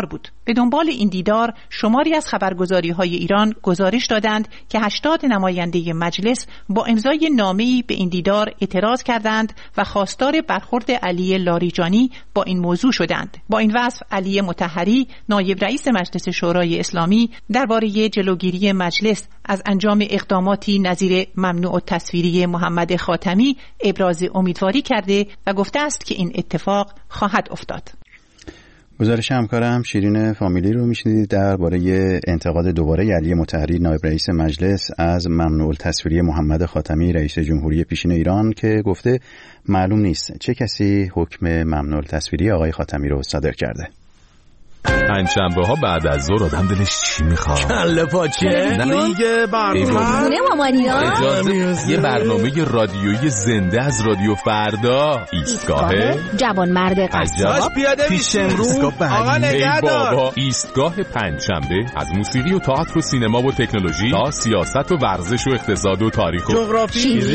به دنبال این دیدار شماری از خبرگزاری‌های ایران گزارش دادند که 80 نماینده مجلس با امضای نامه‌ای به این دیدار اعتراض کردند و خواستار برخورد علی لاریجانی با این موضوع شدند. با این وصف علی مطهری نایب رئیس مجلس شورای اسلامی درباره جلوگیری مجلس از انجام اقداماتی نظیر ممنوع التصویری محمد خاتمی ابراز امیدواری کرده و گفته است که این اتفاق خواهد افتاد. گزارش همکارم شیرین فامیلی رو میشنیدید درباره انتقاد دوباره علی مطهری نایب رئیس مجلس از ممنوع التصویری محمد خاتمی رئیس جمهوری پیشین ایران که گفته معلوم نیست چه کسی حکم ممنوع التصویری آقای خاتمی رو صادر کرده. پنجشنبه ها بعد از ظهر آدم دلش چی میخواد؟ کله پاچه؟ دیگه برنامه یه برنامه رادیویی زنده از رادیو فردا. ایستگاه جوانمرد قصاب پیش امرو آقا نگهدار. بابا ایستگاه پنجشنبه از موسیقی و تئاتر و سینما و تکنولوژی تا سیاست و ورزش و اقتصاد و تاریخ و جغرافی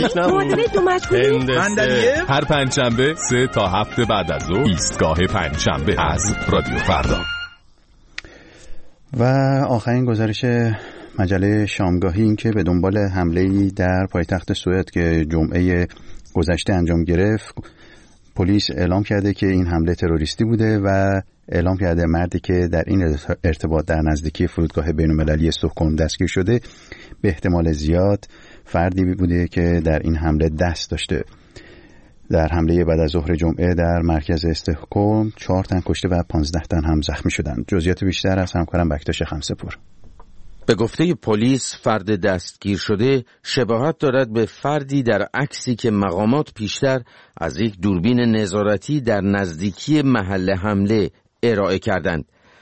هر پنجشنبه 3 تا 7 بعد از ظهر ایستگاه پنجشنبه از رادیو فردا. و آخرین گزارش مجله شامگاهی این که به دنبال حمله‌ای در پایتخت سوئد که جمعه گذشته انجام گرفت، پلیس اعلام کرده که این حمله تروریستی بوده و اعلام کرده مردی که در این ارتباط در نزدیکی فرودگاه بین‌المللی استکهلم دستگیر شده به احتمال زیاد فردی بوده که در این حمله دست داشته. در حمله بعد از ظهر جمعه در مرکز استکهلم 4 تن کشته و 15 تن هم زخمی شدند. جزئیات بیشتر از همکارم بکتاش خمسه‌پور. به گفته پلیس فرد دستگیر شده شباهت دارد به فردی در عکسی که مقامات پیشتر از یک دوربین نظارتی در نزدیکی محل حمله ارائه کردند.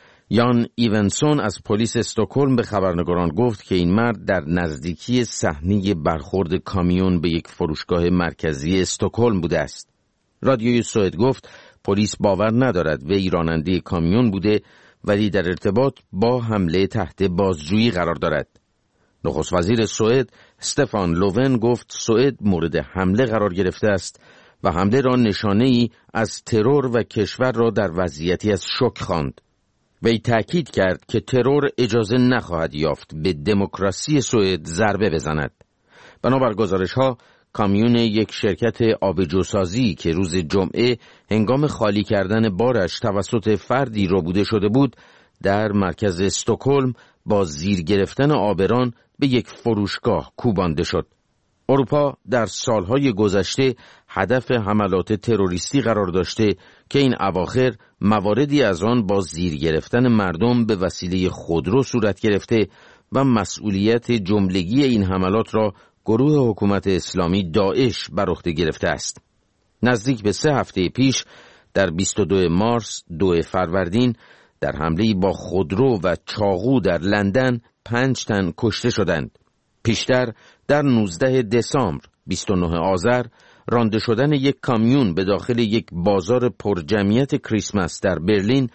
یان ایونسون از پلیس استکهلم به خبرنگاران گفت که این مرد در نزدیکی صحنه برخورد کامیون به یک فروشگاه مرکزی استکهلم بوده است. رادیوی سوئد گفت پلیس باور ندارد وی راننده کامیون بوده ولی در ارتباط با حمله تحت بازجویی قرار دارد. نخست وزیر سوئد استفان لوون گفت سوئد مورد حمله قرار گرفته است و حمله را نشانه‌ای از ترور و کشور را در وضعیتی از شوک خواند. وی تأکید کرد که ترور اجازه نخواهد یافت به دموکراسی سوئد ضربه بزند. بنابر گزارش‌ها کامیون یک شرکت آبجوسازی که روز جمعه هنگام خالی کردن بارش توسط فردی ربوده شده بود در مرکز استکهلم با زیر گرفتن آبران به یک فروشگاه کوبانده شد. اروپا در سالهای گذشته هدف حملات تروریستی قرار داشته که این اواخر مواردی از آن با زیر گرفتن مردم به وسیله خودرو صورت گرفته و مسئولیت جملگی این حملات را گروه حکومت اسلامی داعش بر عهده گرفته است. نزدیک به 3 هفته پیش در 22 مارس 2 فروردین در حمله‌ای با خودرو و چاقو در لندن 5 تن کشته شدند. پیشتر در 19 دسامبر 29 آذر رانده شدن یک کامیون به داخل یک بازار پرجمعیت کریسمس در برلین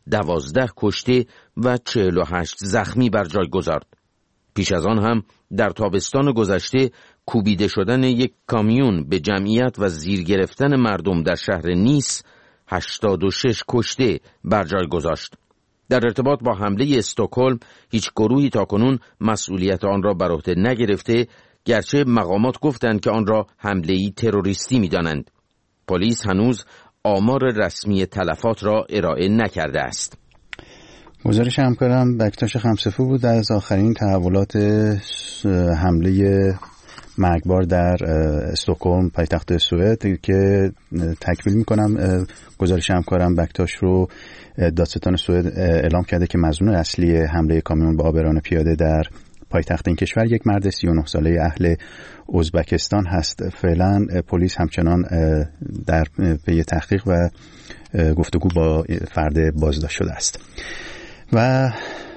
12 کشته و 48 زخمی بر جای گذارد. پیش از آن هم در تابستان گذشته کوبیده شدن یک کامیون به جمعیت و زیر گرفتن مردم در شهر نیس 86 کشته بر جای گذاشت. در ارتباط با حمله استکهلم هیچ گروهی تاکنون مسئولیت آن را بر عهده نگرفته، گرچه مقامات گفتند که آن را حمله‌ای تروریستی می‌دانند. پلیس هنوز آمار رسمی تلفات را ارائه نکرده است. گزارش همکارم بکتاش خمسه‌پور بود از آخرین تحولات حمله مرگبار در استکهلم پایتخت سوئد که تکمیل میکنم. گزارش همکارم بکتاش رو دادستان سوئد اعلام کرده که مظنون اصلی حمله کامیون با آبران پیاده در پایتخت این کشور یک مرد 39 ساله اهل ازبکستان هست. فعلا پلیس همچنان در پی تحقیق و گفتگو با فرد بازداشت شده است. و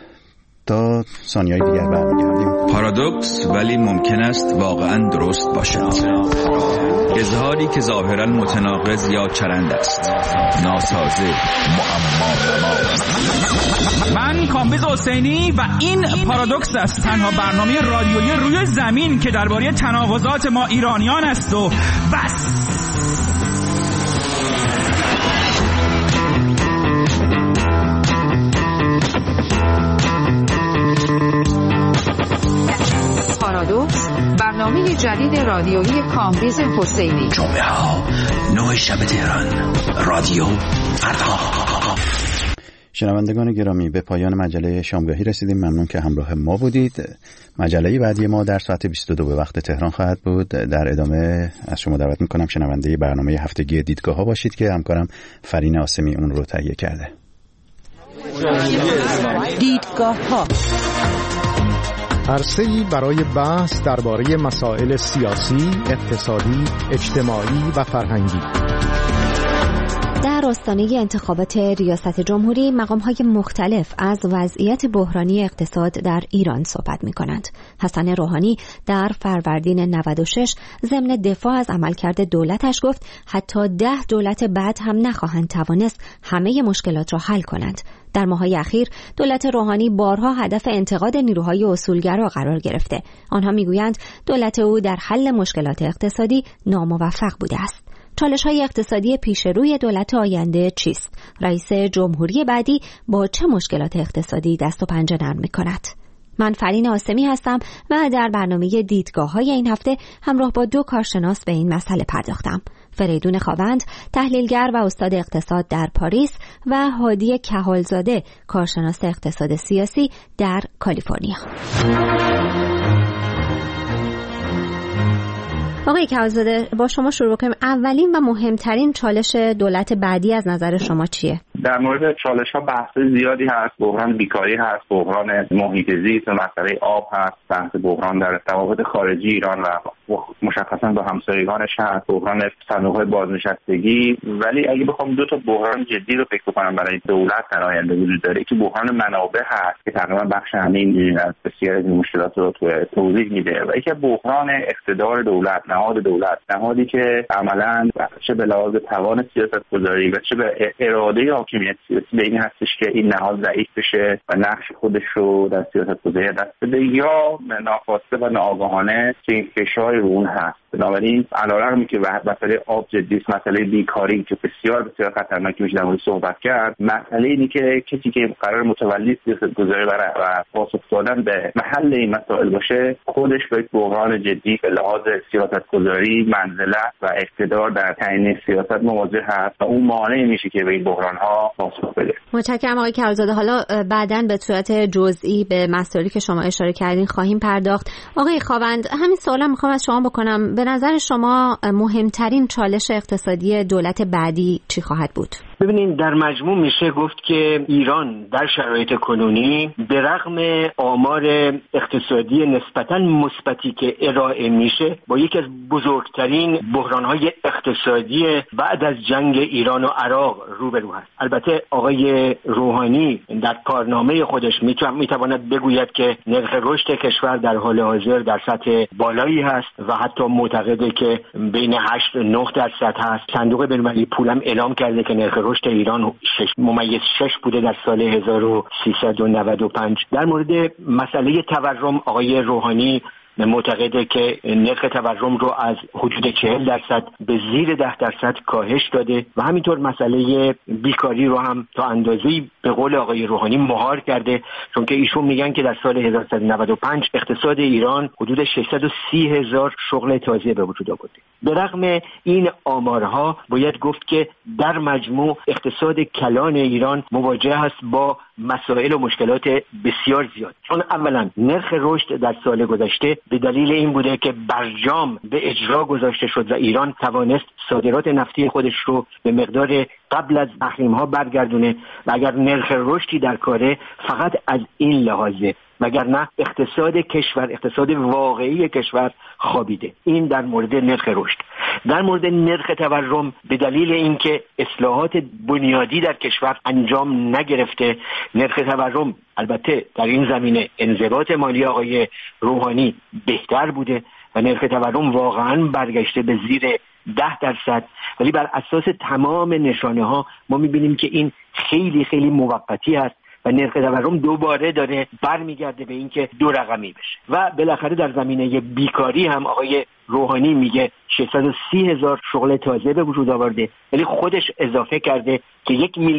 تا ثانیه‌های دیگر برمیگردیم. پارادوکس ولی ممکن است واقعا درست باشد. اظهاری که ظاهرا متناقض یا چرند است، ناسازه، معما. من کامبیز حسینی و این پارادوکس است، تنها برنامه رادیویی روی زمین که درباره تناقضات ما ایرانیان است و بس. برنامه جدید رادیویی کامبیز حسینی. جمعه ها 9 شب تهران. رادیو فردا. شنوندگان گرامی، به پایان مجله شامگاهی رسیدیم. ممنون که همراه ما بودید. مجله بعدی ما در ساعت 22 به وقت تهران خواهد بود. در ادامه از شما دعوت میکنم شنونده برنامه هفتگی دیدگاه ها باشید که همکارم فرین آسمی اون رو تهیه کرده. دیدگاه ها، عرصه‌ای برای بحث درباره مسائل سیاسی، اقتصادی، اجتماعی و فرهنگی. در آستانه انتخابات ریاست جمهوری مقام‌های مختلف از وضعیت بحرانی اقتصاد در ایران صحبت می‌کنند. حسن روحانی در فروردین 96 ضمن دفاع از عملکرد دولتش گفت حتی 10 دولت بعد هم نخواهند توانست همه مشکلات را حل کنند. در ماه‌های اخیر دولت روحانی بارها هدف انتقاد نیروهای اصولگرا قرار گرفته. آنها می‌گویند دولت او در حل مشکلات اقتصادی ناموفق بوده است. چالش‌های اقتصادی پیش روی دولت آینده چیست؟ رئیس جمهوری بعدی با چه مشکلات اقتصادی دست و پنجه نرم می‌کند؟ من فرین آسمی هستم و در برنامه دیدگاه‌های این هفته همراه با 2 کارشناس به این مسئله پرداختم. فریدون خاوند، تحلیلگر و استاد اقتصاد در پاریس و هادی کهالزاده، کارشناس اقتصاد سیاسی در کالیفرنیا. آقای کهالزاده، با شما شروع کنیم. اولین و مهمترین چالش دولت بعدی از نظر شما چیه؟ در مورد چالش‌ها بحث زیادی هست. بحران بیکاری هست، بحران محیط زیست، مسئله آب هست، بحث بحران در روابط خارجی ایران و مشخصا با همسایگانش هست، بحران صندوق‌های بازنشستگی. ولی اگه بخوام 2 تا بحران جدی رو فکر کنم برای دولت در آینده وجود داره که بحران منابع هست که تقریبا بخش همین از بسیار از مشکلات رو توضیح میده، و یکی بحران اقتدار دولت، نهاد دولت، نهادی که عملاً چه به لحاظ توان سیاست‌گذاری و چه به اراده حاکمیت سیاسی به این هستش که این نهاد ضعیف بشه و نقش خودش رو در سیاست‌گذاری دست بده، یا ناخواسته و ناآگاهانه که این فشار رو اون هست. بنابراین علیرغم که مسئله آب جدی است، مسئله بیکاری که بسیار بسیار خطرناکی میشه در مورد صحبت کرد، مسئله اینه که کسی که قرار متولی سیاست‌گذاری و پاسخ دادن به محل این مسائل باشه، خودش با یک بحران جدی به لحاظ سیاست‌گذاری، منزلت و اقتدار در تعیین سیاست مواجه هست و اون مانع میشه که به این بحران‌ها پاسخ بده. متشکرم آقای کهالزاده. حالا بعداً به صورت جزئی به مسائلی که شما اشاره کردین خواهیم پرداخت. آقای خاوند، همین سوالا میخوام از شما بکنم. به نظر شما مهمترین چالش اقتصادی دولت بعدی چی خواهد بود؟ ببینید، در مجموع میشه گفت که ایران در شرایط کنونی به رغم آمار اقتصادی نسبتاً مثبتی که ارائه میشه با یکی از بزرگترین بحران‌های اقتصادی بعد از جنگ ایران و عراق روبرو هست. البته آقای روحانی در کارنامه خودش میتواند بگوید که نرخ رشد کشور در حال حاضر در سطح بالایی هست و حتی معتقده که بین 8 و 9% هست. صندوق بین‌المللی پولم اعلام کرده که نرخ رشد ایران 6.6 بوده در سال 1395. در مورد مسئله تورم آقای روحانی معتقده که نرخ تورم رو از حدود 40% به زیر 10% کاهش داده و همینطور مسئله بیکاری رو هم تا اندازه‌ای به قول آقای روحانی مهار کرده، چون که ایشون میگن که در سال 1395 اقتصاد ایران حدود 630,000 شغل تازه به وجود آورده. به رغم این آمارها باید گفت که در مجموع اقتصاد کلان ایران مواجه است با مسائل و مشکلات بسیار زیاد. چون اولا نرخ رشد در سال گذشته به دلیل این بوده که برجام به اجرا گذاشته شد و ایران توانست صادرات نفتی خودش رو به مقدار قبل از تحریم‌ها برگردونه و اگر نرخ رشدی در کاره فقط از این لحاظه، وگرنه اقتصاد کشور، اقتصاد واقعی کشور خوابیده. این در مورد نرخ رشد. در مورد نرخ تورم به دلیل اینکه اصلاحات بنیادی در کشور انجام نگرفته، نرخ تورم البته در این زمینه انضباط مالی آقای روحانی بهتر بوده و نرخ تورم واقعا برگشته به زیر 10%، ولی بر اساس تمام نشانه ها ما میبینیم که این خیلی خیلی موقتی است و نرخ تورم دوباره داره برمیگرده به اینکه 2 رقمی بشه. و بالاخره در زمینه بیکاری هم آقای روحانی میگه 630,000 شغل تازه به وجود آورده، ولی خودش اضافه کرده که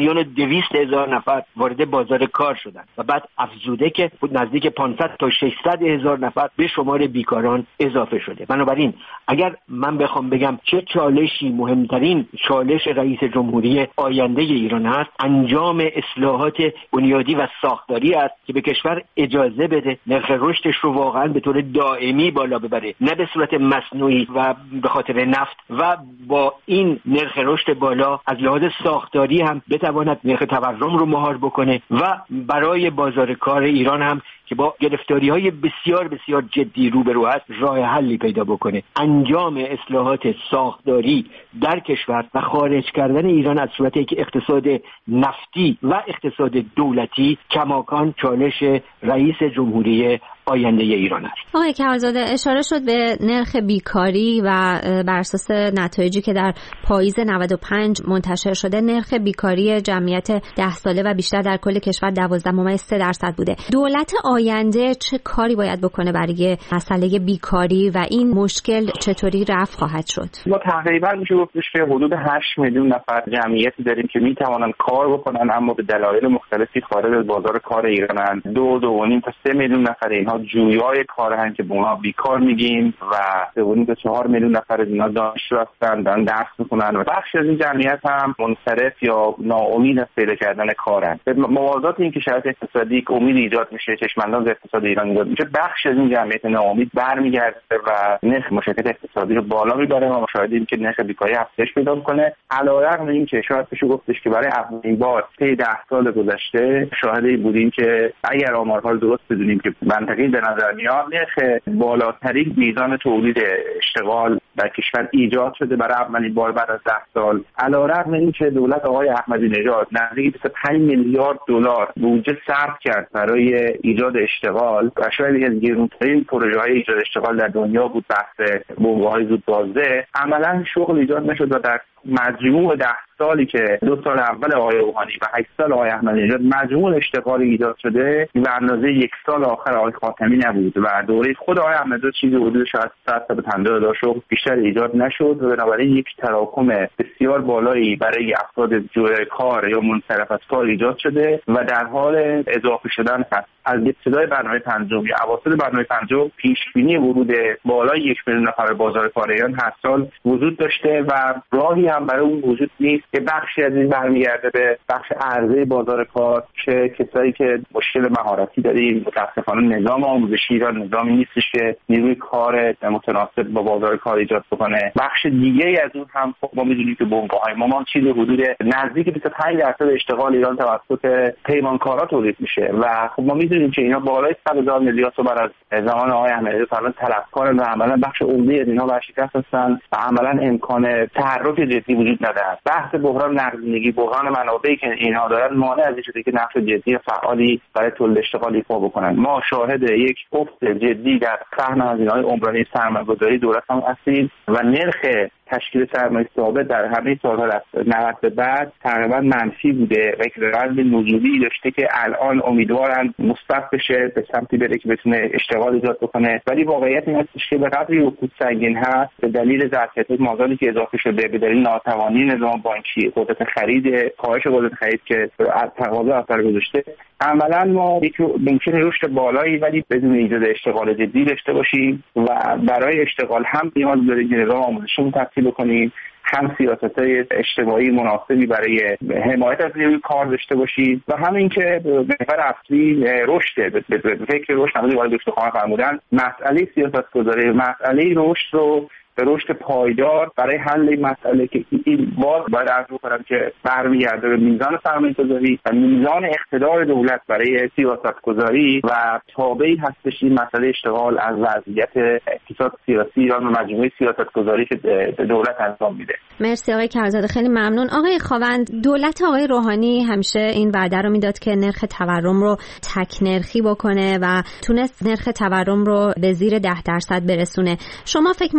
1,200,000 نفر وارد بازار کار شدن و بعد افزوده که نزدیک 500 تا 600,000 نفر به شمار بیکاران اضافه شده. بنابراین اگر من بخوام بگم چه چالشی مهمترین چالش رئیس جمهوری آینده ایران است، انجام اصلاحات بنیادی و ساختاری است که به کشور اجازه بده نرخ رشدش رو واقعا به طور دائمی بالا ببره، نه به صورت مصنوعی و به خاطر نفت، و با این نرخ رشد بالا از لحاظ ساختاری هم بتواند نرخ تورم رو مهار بکنه و برای بازار کار ایران هم که با گرفتاری‌های بسیار بسیار جدی روبرو است راه حلی پیدا بکنه. انجام اصلاحات ساختاری در کشور و خارج کردن ایران از صورت یک اقتصاد نفتی و اقتصاد دولتی کماکان چالش رئیس جمهوری آینده ایران است. آقای کمالزاده، اشاره شد به نرخ بیکاری و بر اساس نتایجی که در پاییز 95 منتشر شده نرخ بیکاری جمعیت 10 ساله و بیشتر در کل کشور 12.3% بوده. دولت آینده چه کاری باید بکنه برای مسئله بیکاری و این مشکل چطوری رفع خواهد شد؟ ما تقریبا میشه گفتش که حدود 8 میلیون نفر جمعیتی داریم که میتوانن کار بکنن اما به دلایل مختلفی خارج از بازار کار ایرانن. 2.5 تا 3 میلیون نفر اینها جویای کارن که به اونها بیکار میگیم و 3.5 تا 4 میلیون نفر از اینا دانشجو هستن، دارن درس میخونن و بخشی از این جمعیت هم منصرف یا ناامید از پیدا کردن کارن. به موازات این که شرایط اقتصادی که امید ایجاد میشه، چشمانداز اقتصاد ایران ایجاد میشه، بخشی از این جمعیت ناامید برمیگرده و نرخ مشارکت اقتصادی رو بالا میبره و مشاهدیم که نرخ بیکاری افزایش پیدا میکنه. علیرغم این که شاید بشه گفتش که برای اولین بار طی 10 سال گذشته شاهدی بودیم که اگر آمارها رو درست بدونیم که منطقی به نظر میاد نرخ بالاترین میزان تولید اشتغال در کشور ایجاد شده برای اولین بار بعد از 10 سال. علیرغم این که دولت آقای احمدی نژاد نزدیک 25 میلیارد دلار بودجه صرف کرد برای ایجاد اشتغال و شاید یکی از گرونترین پروژه‌های ایجاد اشتغال در دنیا بود بحث بنگاه‌های زودبازده، عملاً شغل ایجاد نشد و در مجموع 10 سالی که 2 سال اول آقای روحانی و 8 سال آقای احمدی نژاد مجموع اشتغال ایجاد شده به اندازه 1 سال آخر آقای خاتمی نبود و دوره خود آقای احمدی نژاد چیزی حدود 100 تا 50,000 شغل بیشتر ایجاد نشد و بنابراین یک تراکم بسیار بالایی برای افراد جویای کار یا منصرف از کار ایجاد شده و در حال اضافه شدن هست. از ابتدای برنامه پنجم یا اواسط برنامه پنجم پیشبینی ورود بالای 1 میلیون نفر بازار کار ایران هر سال وجود داشته و راهی هم برای اون وجود نیست که بخشی از این برمیگرده به بخش عرضه بازار کار که کسایی که مشکل مهارتی داریم. متاسفانه نظام آموزشی ایران نظامی نیستش که نیروی کار متناسب با بازار کار ایجاد بکنه. بخش دیگه از اون هم ما می‌دونیم که بنگاه‌های ما چیز حدود نزدیک 25% اشتغال ایران توسط پیمانکارا تولید میشه و خب ما می‌دونیم که اینا بالای 100,000 میلیارد تومان از زمان آقای احمدی نژاد الان طلبکارن و عملاً بخش عمده از اینها ورشکست هستن و عملاً امکان تحرک جدی وجود نداره. بحث بحران نقدینگی، بحران منابعی که اینها دارن مانع از این شده که نقش جدی فعالی برای تولید اشتغال ایفا بکنن. ما شاهد یک افت جدی در سهم هزینه‌های عمرانی سرمایه‌گذاری دولت هم هستیم و نرخ تشکیل سرمایه ثابت در همه سال‌ها 90 به بعد تقریبا منفی بوده و یک روند نزولی داشته که الان امیدوارن مثبت بشه، به سمتی بره که بتونه اشتغال ایجاد بکنه. ولی واقعیت این هستش که به قدری رکود سنگین هست به دلیل ظرفیت مازادی که اضافه شده، به دلیل ناتوانی نظام بانکی، قدرت خرید، کاهش قدرت خرید که از تقاضا اثر گذاشته، عملاً ما ممکنه رشد بالایی ولی بدون ایجاد اشتغال جدی داشته باشیم و برای اشتغال هم نیاز داریم که نظام آموزشی ترتیب بکنیم، هم سیاست‌های اجتماعی مناسبی برای حمایت از نیروی کار داشته باشیم و همین که به نفر اصلی رشد به فکر رشد همونی وارد دکتر خانه فرمودن، مسئله سیاست‌گذاری، مسئله رشد رو به رشد پایدار برای حل این مسئله که این باید عرض بکنم که برمیگرده به میزان سرمایه‌گذاری و میزان اقتدار دولت برای سیاست‌گذاری و تابعی هستش این مسئله اشتغال از وضعیت اقتصاد سیاسی ایران و مجموعه سیاست‌گذاری که دولت انجام میده. مرسی آقای کمالزاده، خیلی ممنون. آقای خاوند، دولت آقای روحانی همیشه این وعده رو میداد که نرخ تورم رو تک نرخی بکنه و تونست نرخ تورم رو به زیر 10% برسونه. شما فکر میکنید که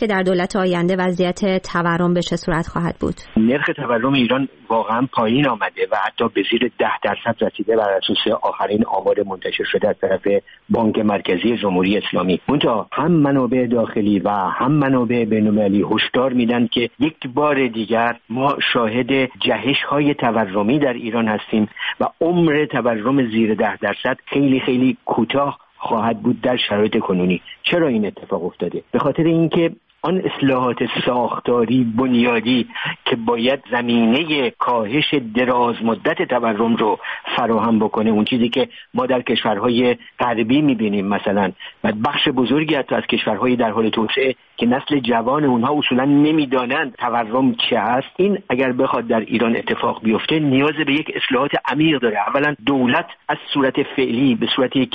در دولت آینده وضعیت تورم به چه صورت خواهد بود؟ نرخ تورم ایران واقعا پایین آمده و حتی به زیر 10% رسیده بر اساس آخرین آمار منتشر شده از طرف بانک مرکزی جمهوری اسلامی. منتها هم منابع داخلی و هم منابع بین‌المللی هشدار میدن که یک بار دیگر ما شاهد جهش‌های تورمی در ایران هستیم و عمر تورم زیر 10% خیلی خیلی کوتاه خواهد بود در شرایط کنونی. چرا این اتفاق افتاده؟ به خاطر اینکه آن اصلاحات ساختاری بنیادی که باید زمینه کاهش دراز مدت تورم رو فراهم بکنه، اون چیزی که ما در کشورهای غربی میبینیم مثلا و بخش بزرگی حتی از کشورهای در حال توسعه که نسل جوان اونها اصولا نمیدانند تورم چه هست، این اگر بخواد در ایران اتفاق بیفته نیاز به یک اصلاحات عمیق داره. اولا دولت از صورت فعلی به صورت یک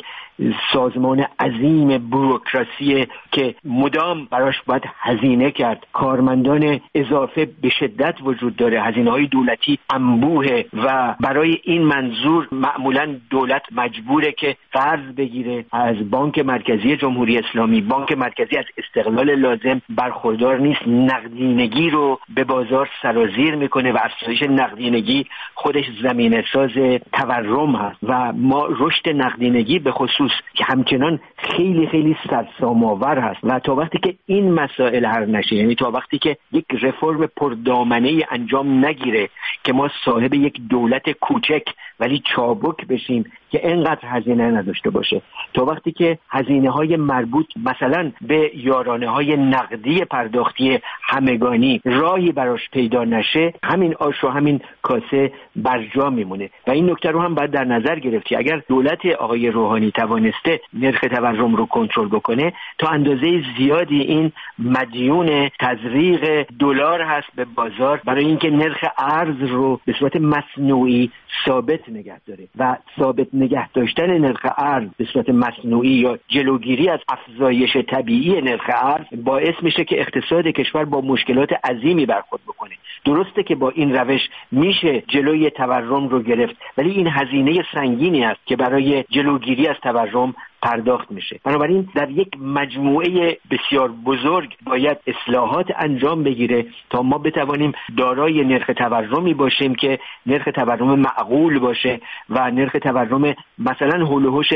سازمان عظیم بوروکراسی که مدام براش باید هزینه کرد، کارمندان اضافه به شدت وجود داره، هزینه‌های دولتی انبوه و برای این منظور معمولا دولت مجبوره که قرض بگیره از بانک مرکزی جمهوری اسلامی. بانک مرکزی از استقلال لازم برخوردار نیست، نقدینگی رو به بازار سرازیر میکنه و افزایش نقدینگی خودش زمینه ساز تورم هست و ما رشد نقدینگی به خصوص که همچنان خیلی خیلی سرسام‌آور هست و تا وقتی که این مسائل حل نشه، یعنی تا وقتی که یک رفرم پردامنه انجام نگیره که ما صاحب یک دولت کوچک ولی چابک بشیم که اینقدر هزینه نداشته باشه، تا وقتی که هزینه‌های مربوط مثلا به یارانه‌های نقدی پرداختی همگانی راهی براش پیدا نشه، همین آش و همین کاسه برجا میمونه. و این نکته رو هم باید در نظر گرفت که اگر دولت آقای روحانی توانسته نرخ تورم رو کنترل بکنه، تا اندازه زیادی این مدیون تزریق دلار هست به بازار برای اینکه نرخ ارز رو به صورت مصنوعی ثابت نگه داره و ثابت نگه داشتن نرخ ارز به صورت مصنوعی یا جلوگیری از افزایش طبیعی نرخ ارز باعث میشه که اقتصاد کشور با مشکلات عظیمی برخورد بکنه. درسته که با این روش میشه جلوی تورم رو گرفت، ولی این هزینه سنگینی است که برای جلوگیری از تورم پرداخت میشه. بنابراین در یک مجموعه بسیار بزرگ باید اصلاحات انجام بگیره تا ما بتوانیم دارای نرخ تورمی باشیم که نرخ تورم معقول باشه و نرخ تورم مثلا هول و هوش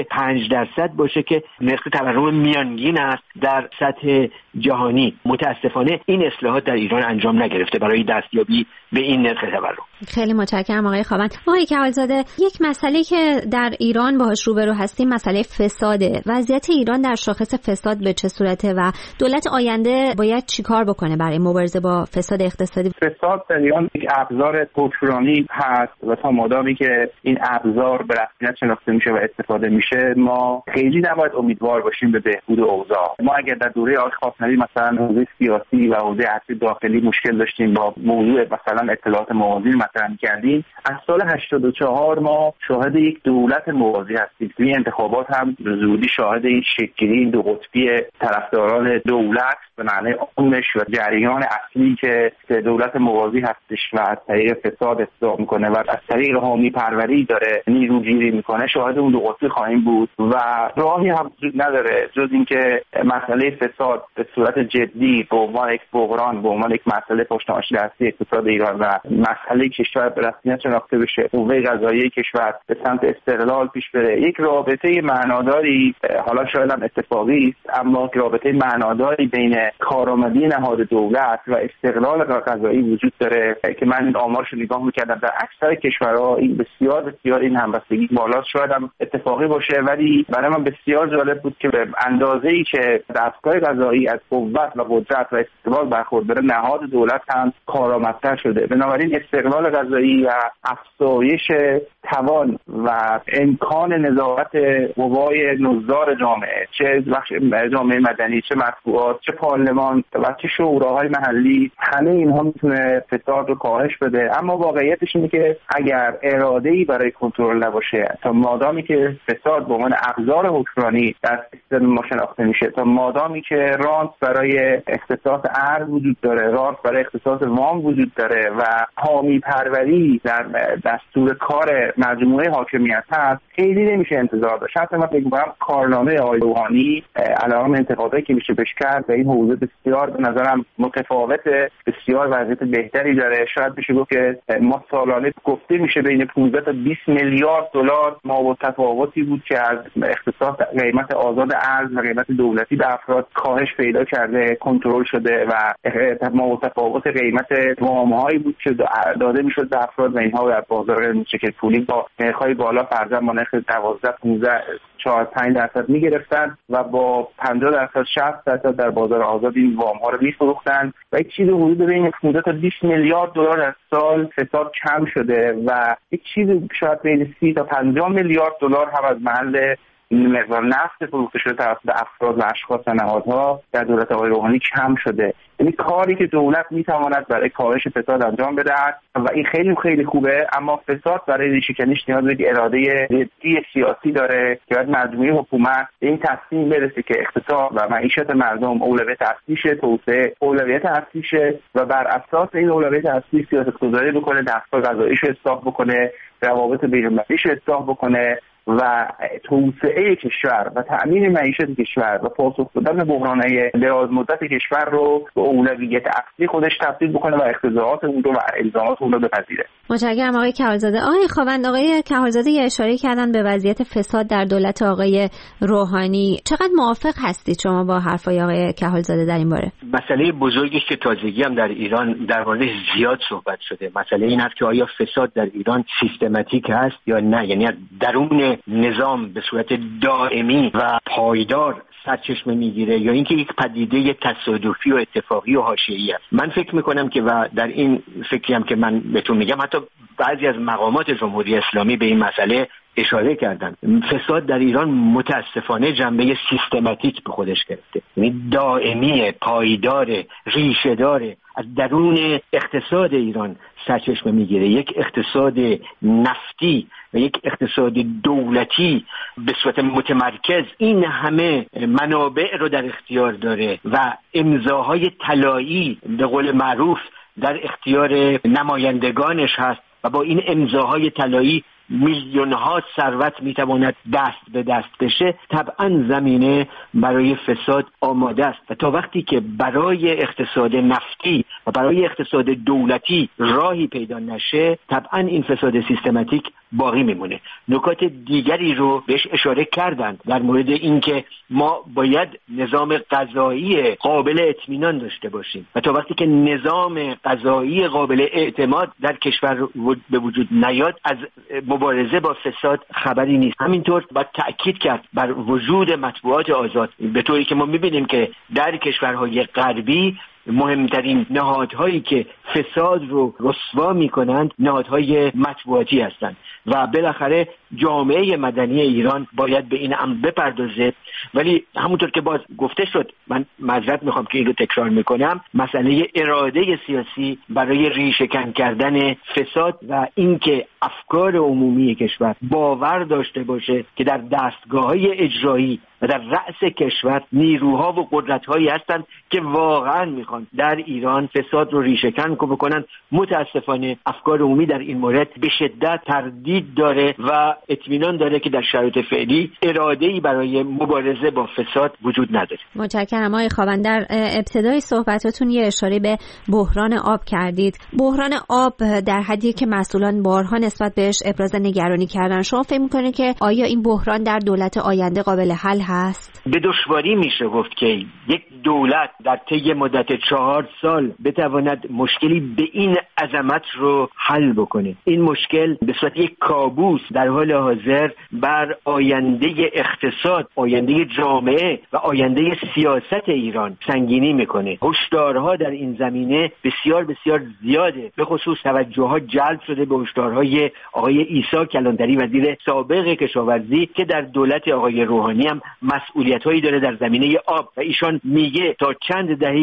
5% باشه که نرخ تورم میانگین است در سطح جهانی. متاسفانه این اصلاحات در ایران انجام نگرفته برای دستیابی به این نرخ تورم. خیلی متشکرم آقای خاوند. آقای کمالزاده، یک مسئله که در ایران باهاش روبرو هستیم مسئله فساده. وضعیت ایران در شاخص فساد به چه صورته و دولت آینده باید چیکار بکنه برای مبارزه با فساد اقتصادی؟ فساد در ایران یک ابزار حکمرانی هست و تا مادامی که این ابزار به رسمیت شناخته میشه و استفاده میشه، ما خیلی نباید امیدوار باشیم به بهبود اوضاع. ما اگر در دوره آقای خاتمی مثلا حوزه سیاسی و حوزه ارزی داخلی مشکل داشتیم با موضوع مثلا اطلاعات موازی مطرح کردیم، از سال 84 ما شاهد یک دولت موازی هستیم. این انتخابات هم زودی شاهد این شکلی دو قطبی طرفداران دولت به معنی عمومش و جریان اصلی که دولت موازی هستش و از طریق فساد استفاده میکنه و از طریق حامی پروری داره نیروگیری میکنه، شاهد اون دو قطبی خواهیم بود و راهی هم وجود نداره جز اینکه مسئله فساد به صورت جدی به عنوان یک بحران، به عنوان یک مسئله پشت‌نشین اصلی اقتصاد ایران و مسئله کشور به رسمیت شناخته بشه، قوه قضاییه کشور به سمت استقلال پیش بره. یک رابطه معناداری، حالا شاید هم اتفاقی است، اما رابطه معناداری بین کارآمدی نهاد دولت و استقلال قضایی وجود داره که من این آمارش نگاه می‌کردم در اکثر کشورها این بسیار این همبستگی بالاست. شاید هم اتفاقی باشه ولی برای من بسیار جالب بود که به اندازه‌ای که دستگاه قضایی از قوت و قدرت و استقلال برخورداره، نهاد دولت هم کارآمدتر شده. بنابراین استقلال قضایی و افزایش توان و امکان نظارت قوای نظار جامعه، چه بخش جامعه مدنی، چه مطبوعات، چه پارلمان و چه شوراهای محلی، همه اینها میتونه فساد رو کاهش بده. اما واقعیتش اینه که اگر اراده‌ای برای کنترل نباشه، تا مادامی که فساد به عنوان ابزار حکمرانی در ما شناخته میشه. تا مادامی که رانت برای اختصاص ارز وجود داره، رانت برای اختصاص وام وجود داره و حامی پروری در دستور کار مجموعه حاکمیت هست، خیلی نمیشه انتظار داشت. حتی من فکر می‌کنم کارنامه آقای روحانی علیرغم انتقادایی که میشه بهش کرد و این حوزه بسیار به نظرم متفاوت، بسیار وضعیت بهتری داره. شاید بشه گفت که ما سالانه گفته میشه بین 15 تا 20 میلیارد دلار ما تفاوتی بود که از اختصاص قیمت آزاد ارز و قیمت دولتی به افراد کاهش پیدا کرده، کنترل شده و ما تفاوت قیمت وام‌هایی بود که داده میشد به افراد و اینها در بازار مشکل پولی با نرخ‌های بالا فرضاً با نرخ 12 15 4-5% میگرفتن و با 50% 60% در بازار آزاد این وام ها رو میفروختن و یک چیز حدود بین 15 تا 20 میلیارد دلار در سال فساد کم شده و یک چیز شاید بین 30 تا 50 میلیارد دلار هم از محل مقدار نفت فروخته شده توسط افراد و اشخاص و نهادها در دولت آقای روحانی کم شده. یعنی کاری که دولت میتواند برای کاهش فساد انجام بدهد و این خیلی خیلی خوبه، اما فساد برای ریشه‌کنیش نیاز به اراده جدی سیاسی داره که باید مجموعه حکومت به این تصمیم برسه که اقتصاد و معیشت مردم اولویت اصلیشه، توسعه اولویت اصلیشه و بر اساس این اولویت اصلی سیاست‌گذاری بکنه، دستگاه قضاییش رو اصلاح بکنه، روابط بین‌المللیش رو اصلاح بکنه و توسعه کشور و تأمین معیشت کشور و پاسخ دادن به بحران‌های دراز مدت کشور رو به اولویت اصلی خودش تبدیل بکنه و اقتضاعات اون رو و الزامات اون رو بپذیره. متشکرم آقای کهالزاده. آقای خاوند، آقای کهالزاده اشاره کردن به وضعیت فساد در دولت آقای روحانی. چقدر موافق هستید شما با حرفای آقای کهالزاده در این باره؟ مسئله بزرگی که تازگی هم در ایران در مورد زیاد صحبت شده. مسئله این است که آیا فساد در ایران سیستماتیک هست یا نه، یعنی درون نظام به صورت دائمی و پایدار سرچشمه میگیره یا اینکه یک پدیده تصادفی و اتفاقی و حاشیه‌ای است. من فکر میکنم که و در این فکری هم که من بهتون میگم حتی بعضی از مقامات جمهوری اسلامی به این مسئله اشاره کردن. فساد در ایران متاسفانه جنبه سیستماتیک به خودش گرفته، یعنی دائمی، پایدار، ریشه داره، از درون اقتصاد ایران سرچشمه میگیره. یک اقتصاد نفتی و یک اقتصاد دولتی به صورت متمرکز این همه منابع رو در اختیار داره و امضاهای طلایی به قول معروف در اختیار نمایندگانش هست و با این امضاهای طلایی میلیون ها ثروت میتواند دست به دست بشه. طبعا زمینه برای فساد آماده است و تا وقتی که برای اقتصاد نفتی و برای اقتصاد دولتی راهی پیدا نشه، طبعا این فساد سیستماتیک باقی میمونه. نکات دیگری رو بهش اشاره کردن در مورد اینکه ما باید نظام قضایی قابل اطمینان داشته باشیم و تا وقتی که نظام قضایی قابل اعتماد در کشور به وجود نیاد از مبارزه با فساد خبری نیست. همینطور باید تأکید کرد بر وجود مطبوعات آزاد، به طوری که ما میبینیم که در کشورهای غربی مهمترین نهادهایی که فساد رو رسوا میکنند نهادهای مطبوعاتی هستند و بالاخره جامعه مدنی ایران باید به این امر بپردازه. ولی همونطور که باز گفته شد، من معذرت میخوام که این رو تکرار میکنم، مسئله اراده سیاسی برای ریشه‌کن کردن فساد و اینکه افکار عمومی کشور باور داشته باشه که در دستگاه‌های اجرایی و در رأس کشور نیروها و قدرت‌هایی هستند که واقعاً میخوان در ایران فساد رو ریشه‌کن بکنن. متاسفانه افکار عمومی در این مورد به شدت تردید داره و اطمینان داره که در شرایط فعلی اراده‌ای برای مبارزه با فساد وجود نداره. متشکرم آقای خاوند. در ابتدای صحبتاتون یه اشاره به بحران آب کردید. بحران آب در حدی که مسئولان بارها نسبت بهش ابراز نگرانی کردن. شما فکر می‌کنید که آیا این بحران در دولت آینده قابل حل هست؟ به دشواری میشه گفت که یک دولت در طی مدت 4 سال بتواند مشکلی به این عظمت رو حل بکنه. این مشکل به صورت یک کابوس در حال حاضر بر آینده اقتصاد، آینده جامعه و آینده سیاست ایران سنگینی میکنه. هشدارها در این زمینه بسیار بسیار زیاده. به خصوص توجهها جلب شده به هشدارهای آقای عیسی کلانتری وزیر سابق کشاورزی که در دولت آقای روحانی هم مسئولیت‌هایی داره در زمینه آب و ایشان میگه تا چند دهه دیگر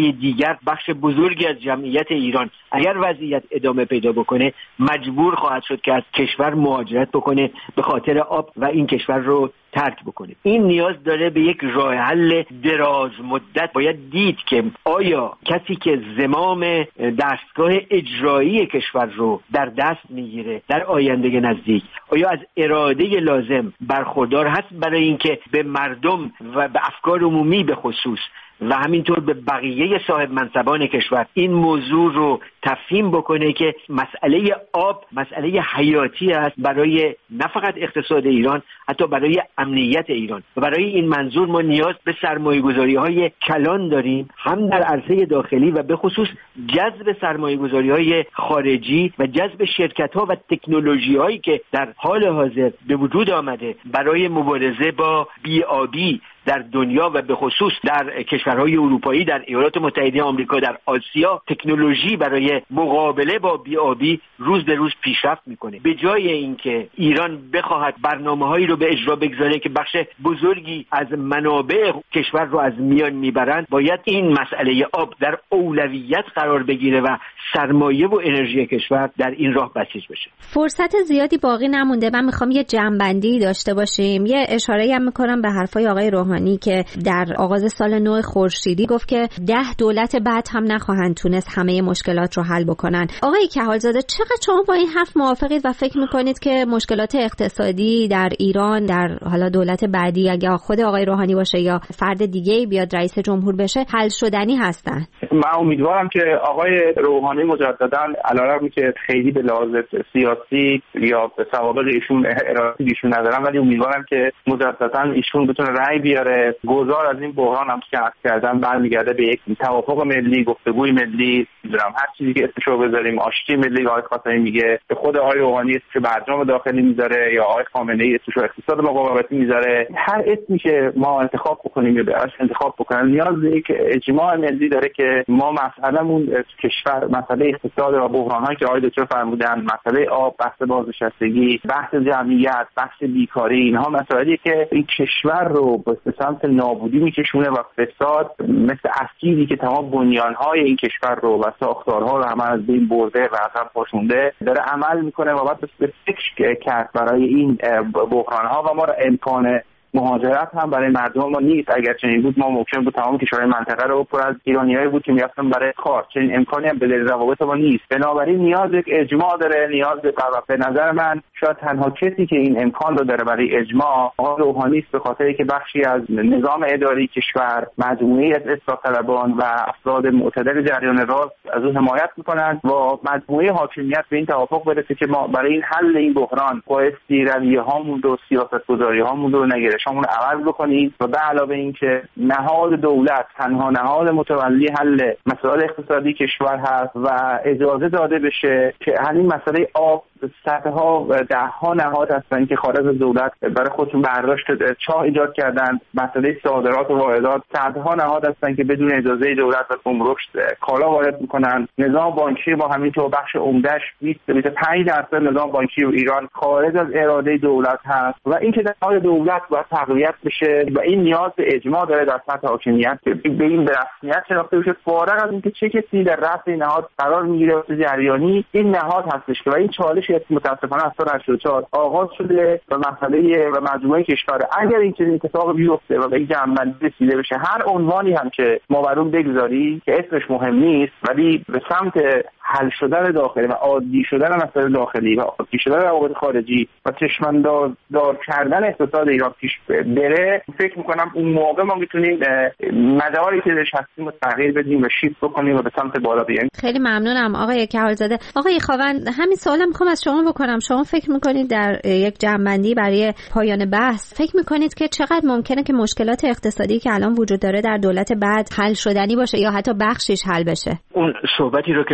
اگر بخش بزرگی از جمعیت ایران اگر وضعیت ادامه پیدا بکنه مجبور خواهد شد که از کشور مهاجرت بکنه به خاطر آب و این کشور رو ترک بکنه. این نیاز داره به یک راه حل دراز مدت. باید دید که آیا کسی که زمام دستگاه اجرایی کشور رو در دست میگیره در آینده نزدیک آیا از اراده لازم برخوردار هست برای اینکه به مردم و به افکار عمومی به خصوص و همینطور به بقیه صاحب منصبان کشور این موضوع رو تفهیم بکنه که مسئله آب مسئله حیاتی است برای نه فقط اقتصاد ایران، حتی برای امنیت ایران. و برای این منظور ما نیاز به سرمایه‌گذاری‌های کلان داریم، هم در عرصه داخلی و به خصوص جذب سرمایه‌گذاری‌های خارجی و جذب شرکت‌ها و تکنولوژی‌هایی که در حال حاضر به وجود آمده برای مبارزه با بی‌آبی در دنیا و به خصوص در کشورهای اروپایی، در ایالات متحده آمریکا، در آسیا. تکنولوژی برای مقابله با بی‌آبی روز به روز پیشرفت میکنه. به جای اینکه ایران بخواهد برنامه‌هایی رو به اجرا بگذاره که بخش بزرگی از منابع کشور رو از میان میبرند، باید این مسئله آب در اولویت قرار بگیره و سرمایه و انرژی کشور در این راه بسیج بشه. فرصت زیادی باقی نمونده. من میخوام یه جمع‌بندی داشته باشیم. یه اشاره‌ای هم میکنم به حرفای آقای روحانی که در آغاز سال نو خورشیدی گفت که 10 دولت بعد هم نخواهند تونست همه مشکلات رو حل بکنن. آقای کهالزاده، چقدر شما با این حرف موافقید و فکر میکنید که مشکلات اقتصادی در ایران در حالا دولت بعدی اگه خود آقای روحانی باشه یا فرد دیگه‌ای بیاد رئیس جمهور بشه حل شدنی هستن؟ من امیدوارم که آقای روحانی مجددا علیرغم که خیلی به لحاظ سیاسی یا به سوابق ایشون ارائه ایشون ندارم، ولی امیدوارم که مجددا ایشون بتونه رأی بیاره. گذار از این بحران هم که عرض کردم برمیگرده به یک توافق ملی، گفتگوی ملی، می‌دونم هر چیزی که اسمشو بذاریم، آشتی ملی. آقای خاتمی میگه به خود آقای روحانی اسمشو برجام داخلی میذاره یا آقای خامنه‌ای اسمشو اقتصاد مقاومتی میذاره. هر اسمی که ما انتخاب بکنیم یا براش انتخاب بکنیم نیاز به یک اجماع ملی داره که ما مسئله‌مون تو کشور، مسئله اقتصاد و بحران‌هایی که آقای دکتر فرمودن، مسئله آب، بحث بازنشستگی، بحث جمعیت، بحث بیکاری، اینها مسائلی که این کشور رو به سمت نابودی میکشونه و فساد مثل اسیدی که تمام بنیان‌های این کشور رو و ساختارها رو همه از بین برده و اصلا پاشونده داره عمل میکنه و باید به فکر کرد برای این بحران‌ها. و ما را امکان مهاجرت هم برای مردم ما نیست. اگر چنین بود ما ممکن بود تمام کشورهای منطقه رو پر از ایرانیایی بود که می‌رفتن برای کار. چنین امکانی هم به روابط ما نیست. بنابراین نیاز یک اجماع داره، نیاز به نظر من شاید تنها کسی که این امکان رو داره برای اجماع آقای روحانی است، به خاطری که بخشی از نظام اداری کشور، مجموعه‌ای از اصلاح طلبان و افراد معتدل جریان راست از اون حمایت می‌کنند و مجموعه حاکمیت به این توافق برسه که ما برای این حل این بحران بایستی رویه‌هامون رو، سیاست‌گذاری‌هامون رو نگرشامون رو عوض بکنیم و به علاوه این که نهاد دولت تنها نهاد متولی حل مسائل اقتصادی کشور هست و اجازه داده بشه که همین مسئله آب صدها و دهها نهاد هستن که خارج از دولت برای خودشون برداشت چاه ایجاد کردن. مسئله صادرات و واردات، صدها نهاد هستن که بدون اجازه دولت و گمرک کالا وارد میکنن. نظام بانکی ما همینطور بخش عمده‌اش 25% نظام بانکی و ایران خارج از اراده دولت هست و این که نهاد دولت باید تقویت بشه و این نیاز به اجماع داره در سطح حاکمیت به این به رسمیت شناخته بشه. فارغ از اینکه چه کسی در رأس این نهاد قرار میگیره و جریانی این نهاد هستش که و این چالش متاسفانه از سال 84 آغاز شده و مسئله و مجموعه کشور اگر این چنین اتفاق بیفته و به این جنبندی رسیده بشه، هر عنوانی هم که ما بر اون بگذاری که اسمش مهم نیست، ولی به سمت حل شدن داخلی و عادی شدن مسائل داخلی و عادی شدن روابط خارجی و چشماندار کردن اقتصاد ایران پیش بره، فکر میکنم اون موقع ما میتونیم مداری که درش هستیم رو تغییر بدیم و شیفت بکنیم و به سمت بالا بیاییم. خیلی ممنونم آقای کهالزاده. آقای خاوند، همین سوالم میخوام از شما بکنم. شما فکر میکنید در یک جمع‌بندی برای پایان بحث فکر میکنید که چقدر ممکنه که مشکلات اقتصادی که الان وجود داره در دولت بعد حل شدنی باشه یا حتی بخشش حل بشه؟ اون صحبتی رو که شما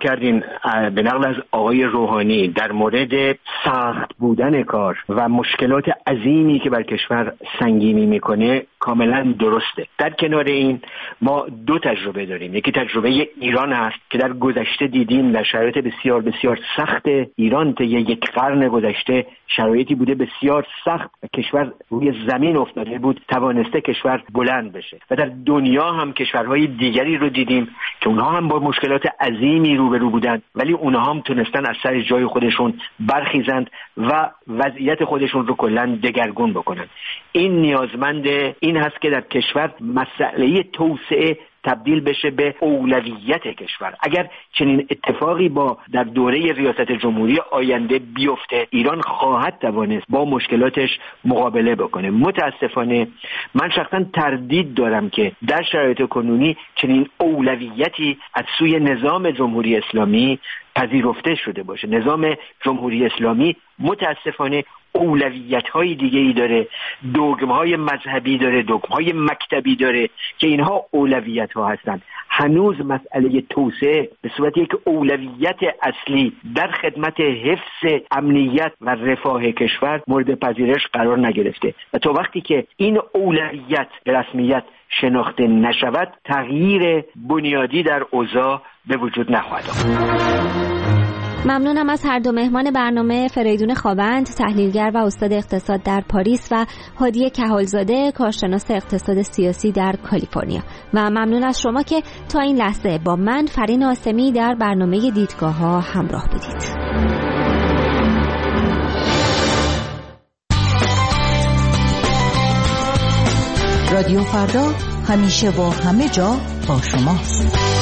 کردین به نقل از آقای روحانی در مورد سخت بودن کار و مشکلات عظیمی که بر کشور سنگینی میکنه کاملا درسته. در کنار این ما دو تجربه داریم. یکی تجربه ایران است که در گذشته دیدیم در شرایط بسیار بسیار سخت ایران طی یک قرن گذشته شرایطی بوده بسیار سخت و کشور روی زمین افتاده بود، توانسته کشور بلند بشه. و در دنیا هم کشورهای دیگری رو دیدیم که اونها هم با مشکلات عظیمی روبرو بودند، ولی اونها هم تونستن از سر جای خودشون برخیزند و وضعیت خودشون رو کلاً دگرگون بکنن. این نیازمند این هست که در کشور مسئله توسعه تبدیل بشه به اولویت کشور. اگر چنین اتفاقی در دوره ریاست جمهوری آینده بیفته، ایران خواهد توانست با مشکلاتش مقابله بکنه. متاسفانه من شخصا تردید دارم که در شرایط کنونی چنین اولویتی از سوی نظام جمهوری اسلامی پذیرفته شده باشه. نظام جمهوری اسلامی متاسفانه اولویت‌های دیگه‌ای داره، دogم‌های مذهبی داره، دogم‌های مکتبی داره که اینها اولویت‌ها هستند. هنوز مسئله توسعه به صورت یک اولویت اصلی در خدمت حفظ امنیت و رفاه کشور مورد پذیرش قرار نگرفته و تا وقتی که این اولویت به رسمیت شناخته نشود، تغییر بنیادی در اوضاع به وجود نخواهد آمد. ممنونم از هر دو مهمان برنامه، فریدون خوابند، تحلیلگر و استاد اقتصاد در پاریس و هادی کهالزاده، کارشناس اقتصاد سیاسی در کالیفرنیا. و ممنون از شما که تا این لحظه با من فرین آسمی در برنامه دیدگاه‌ها همراه بودید. رادیو فردا همیشه و همه جا با شماست.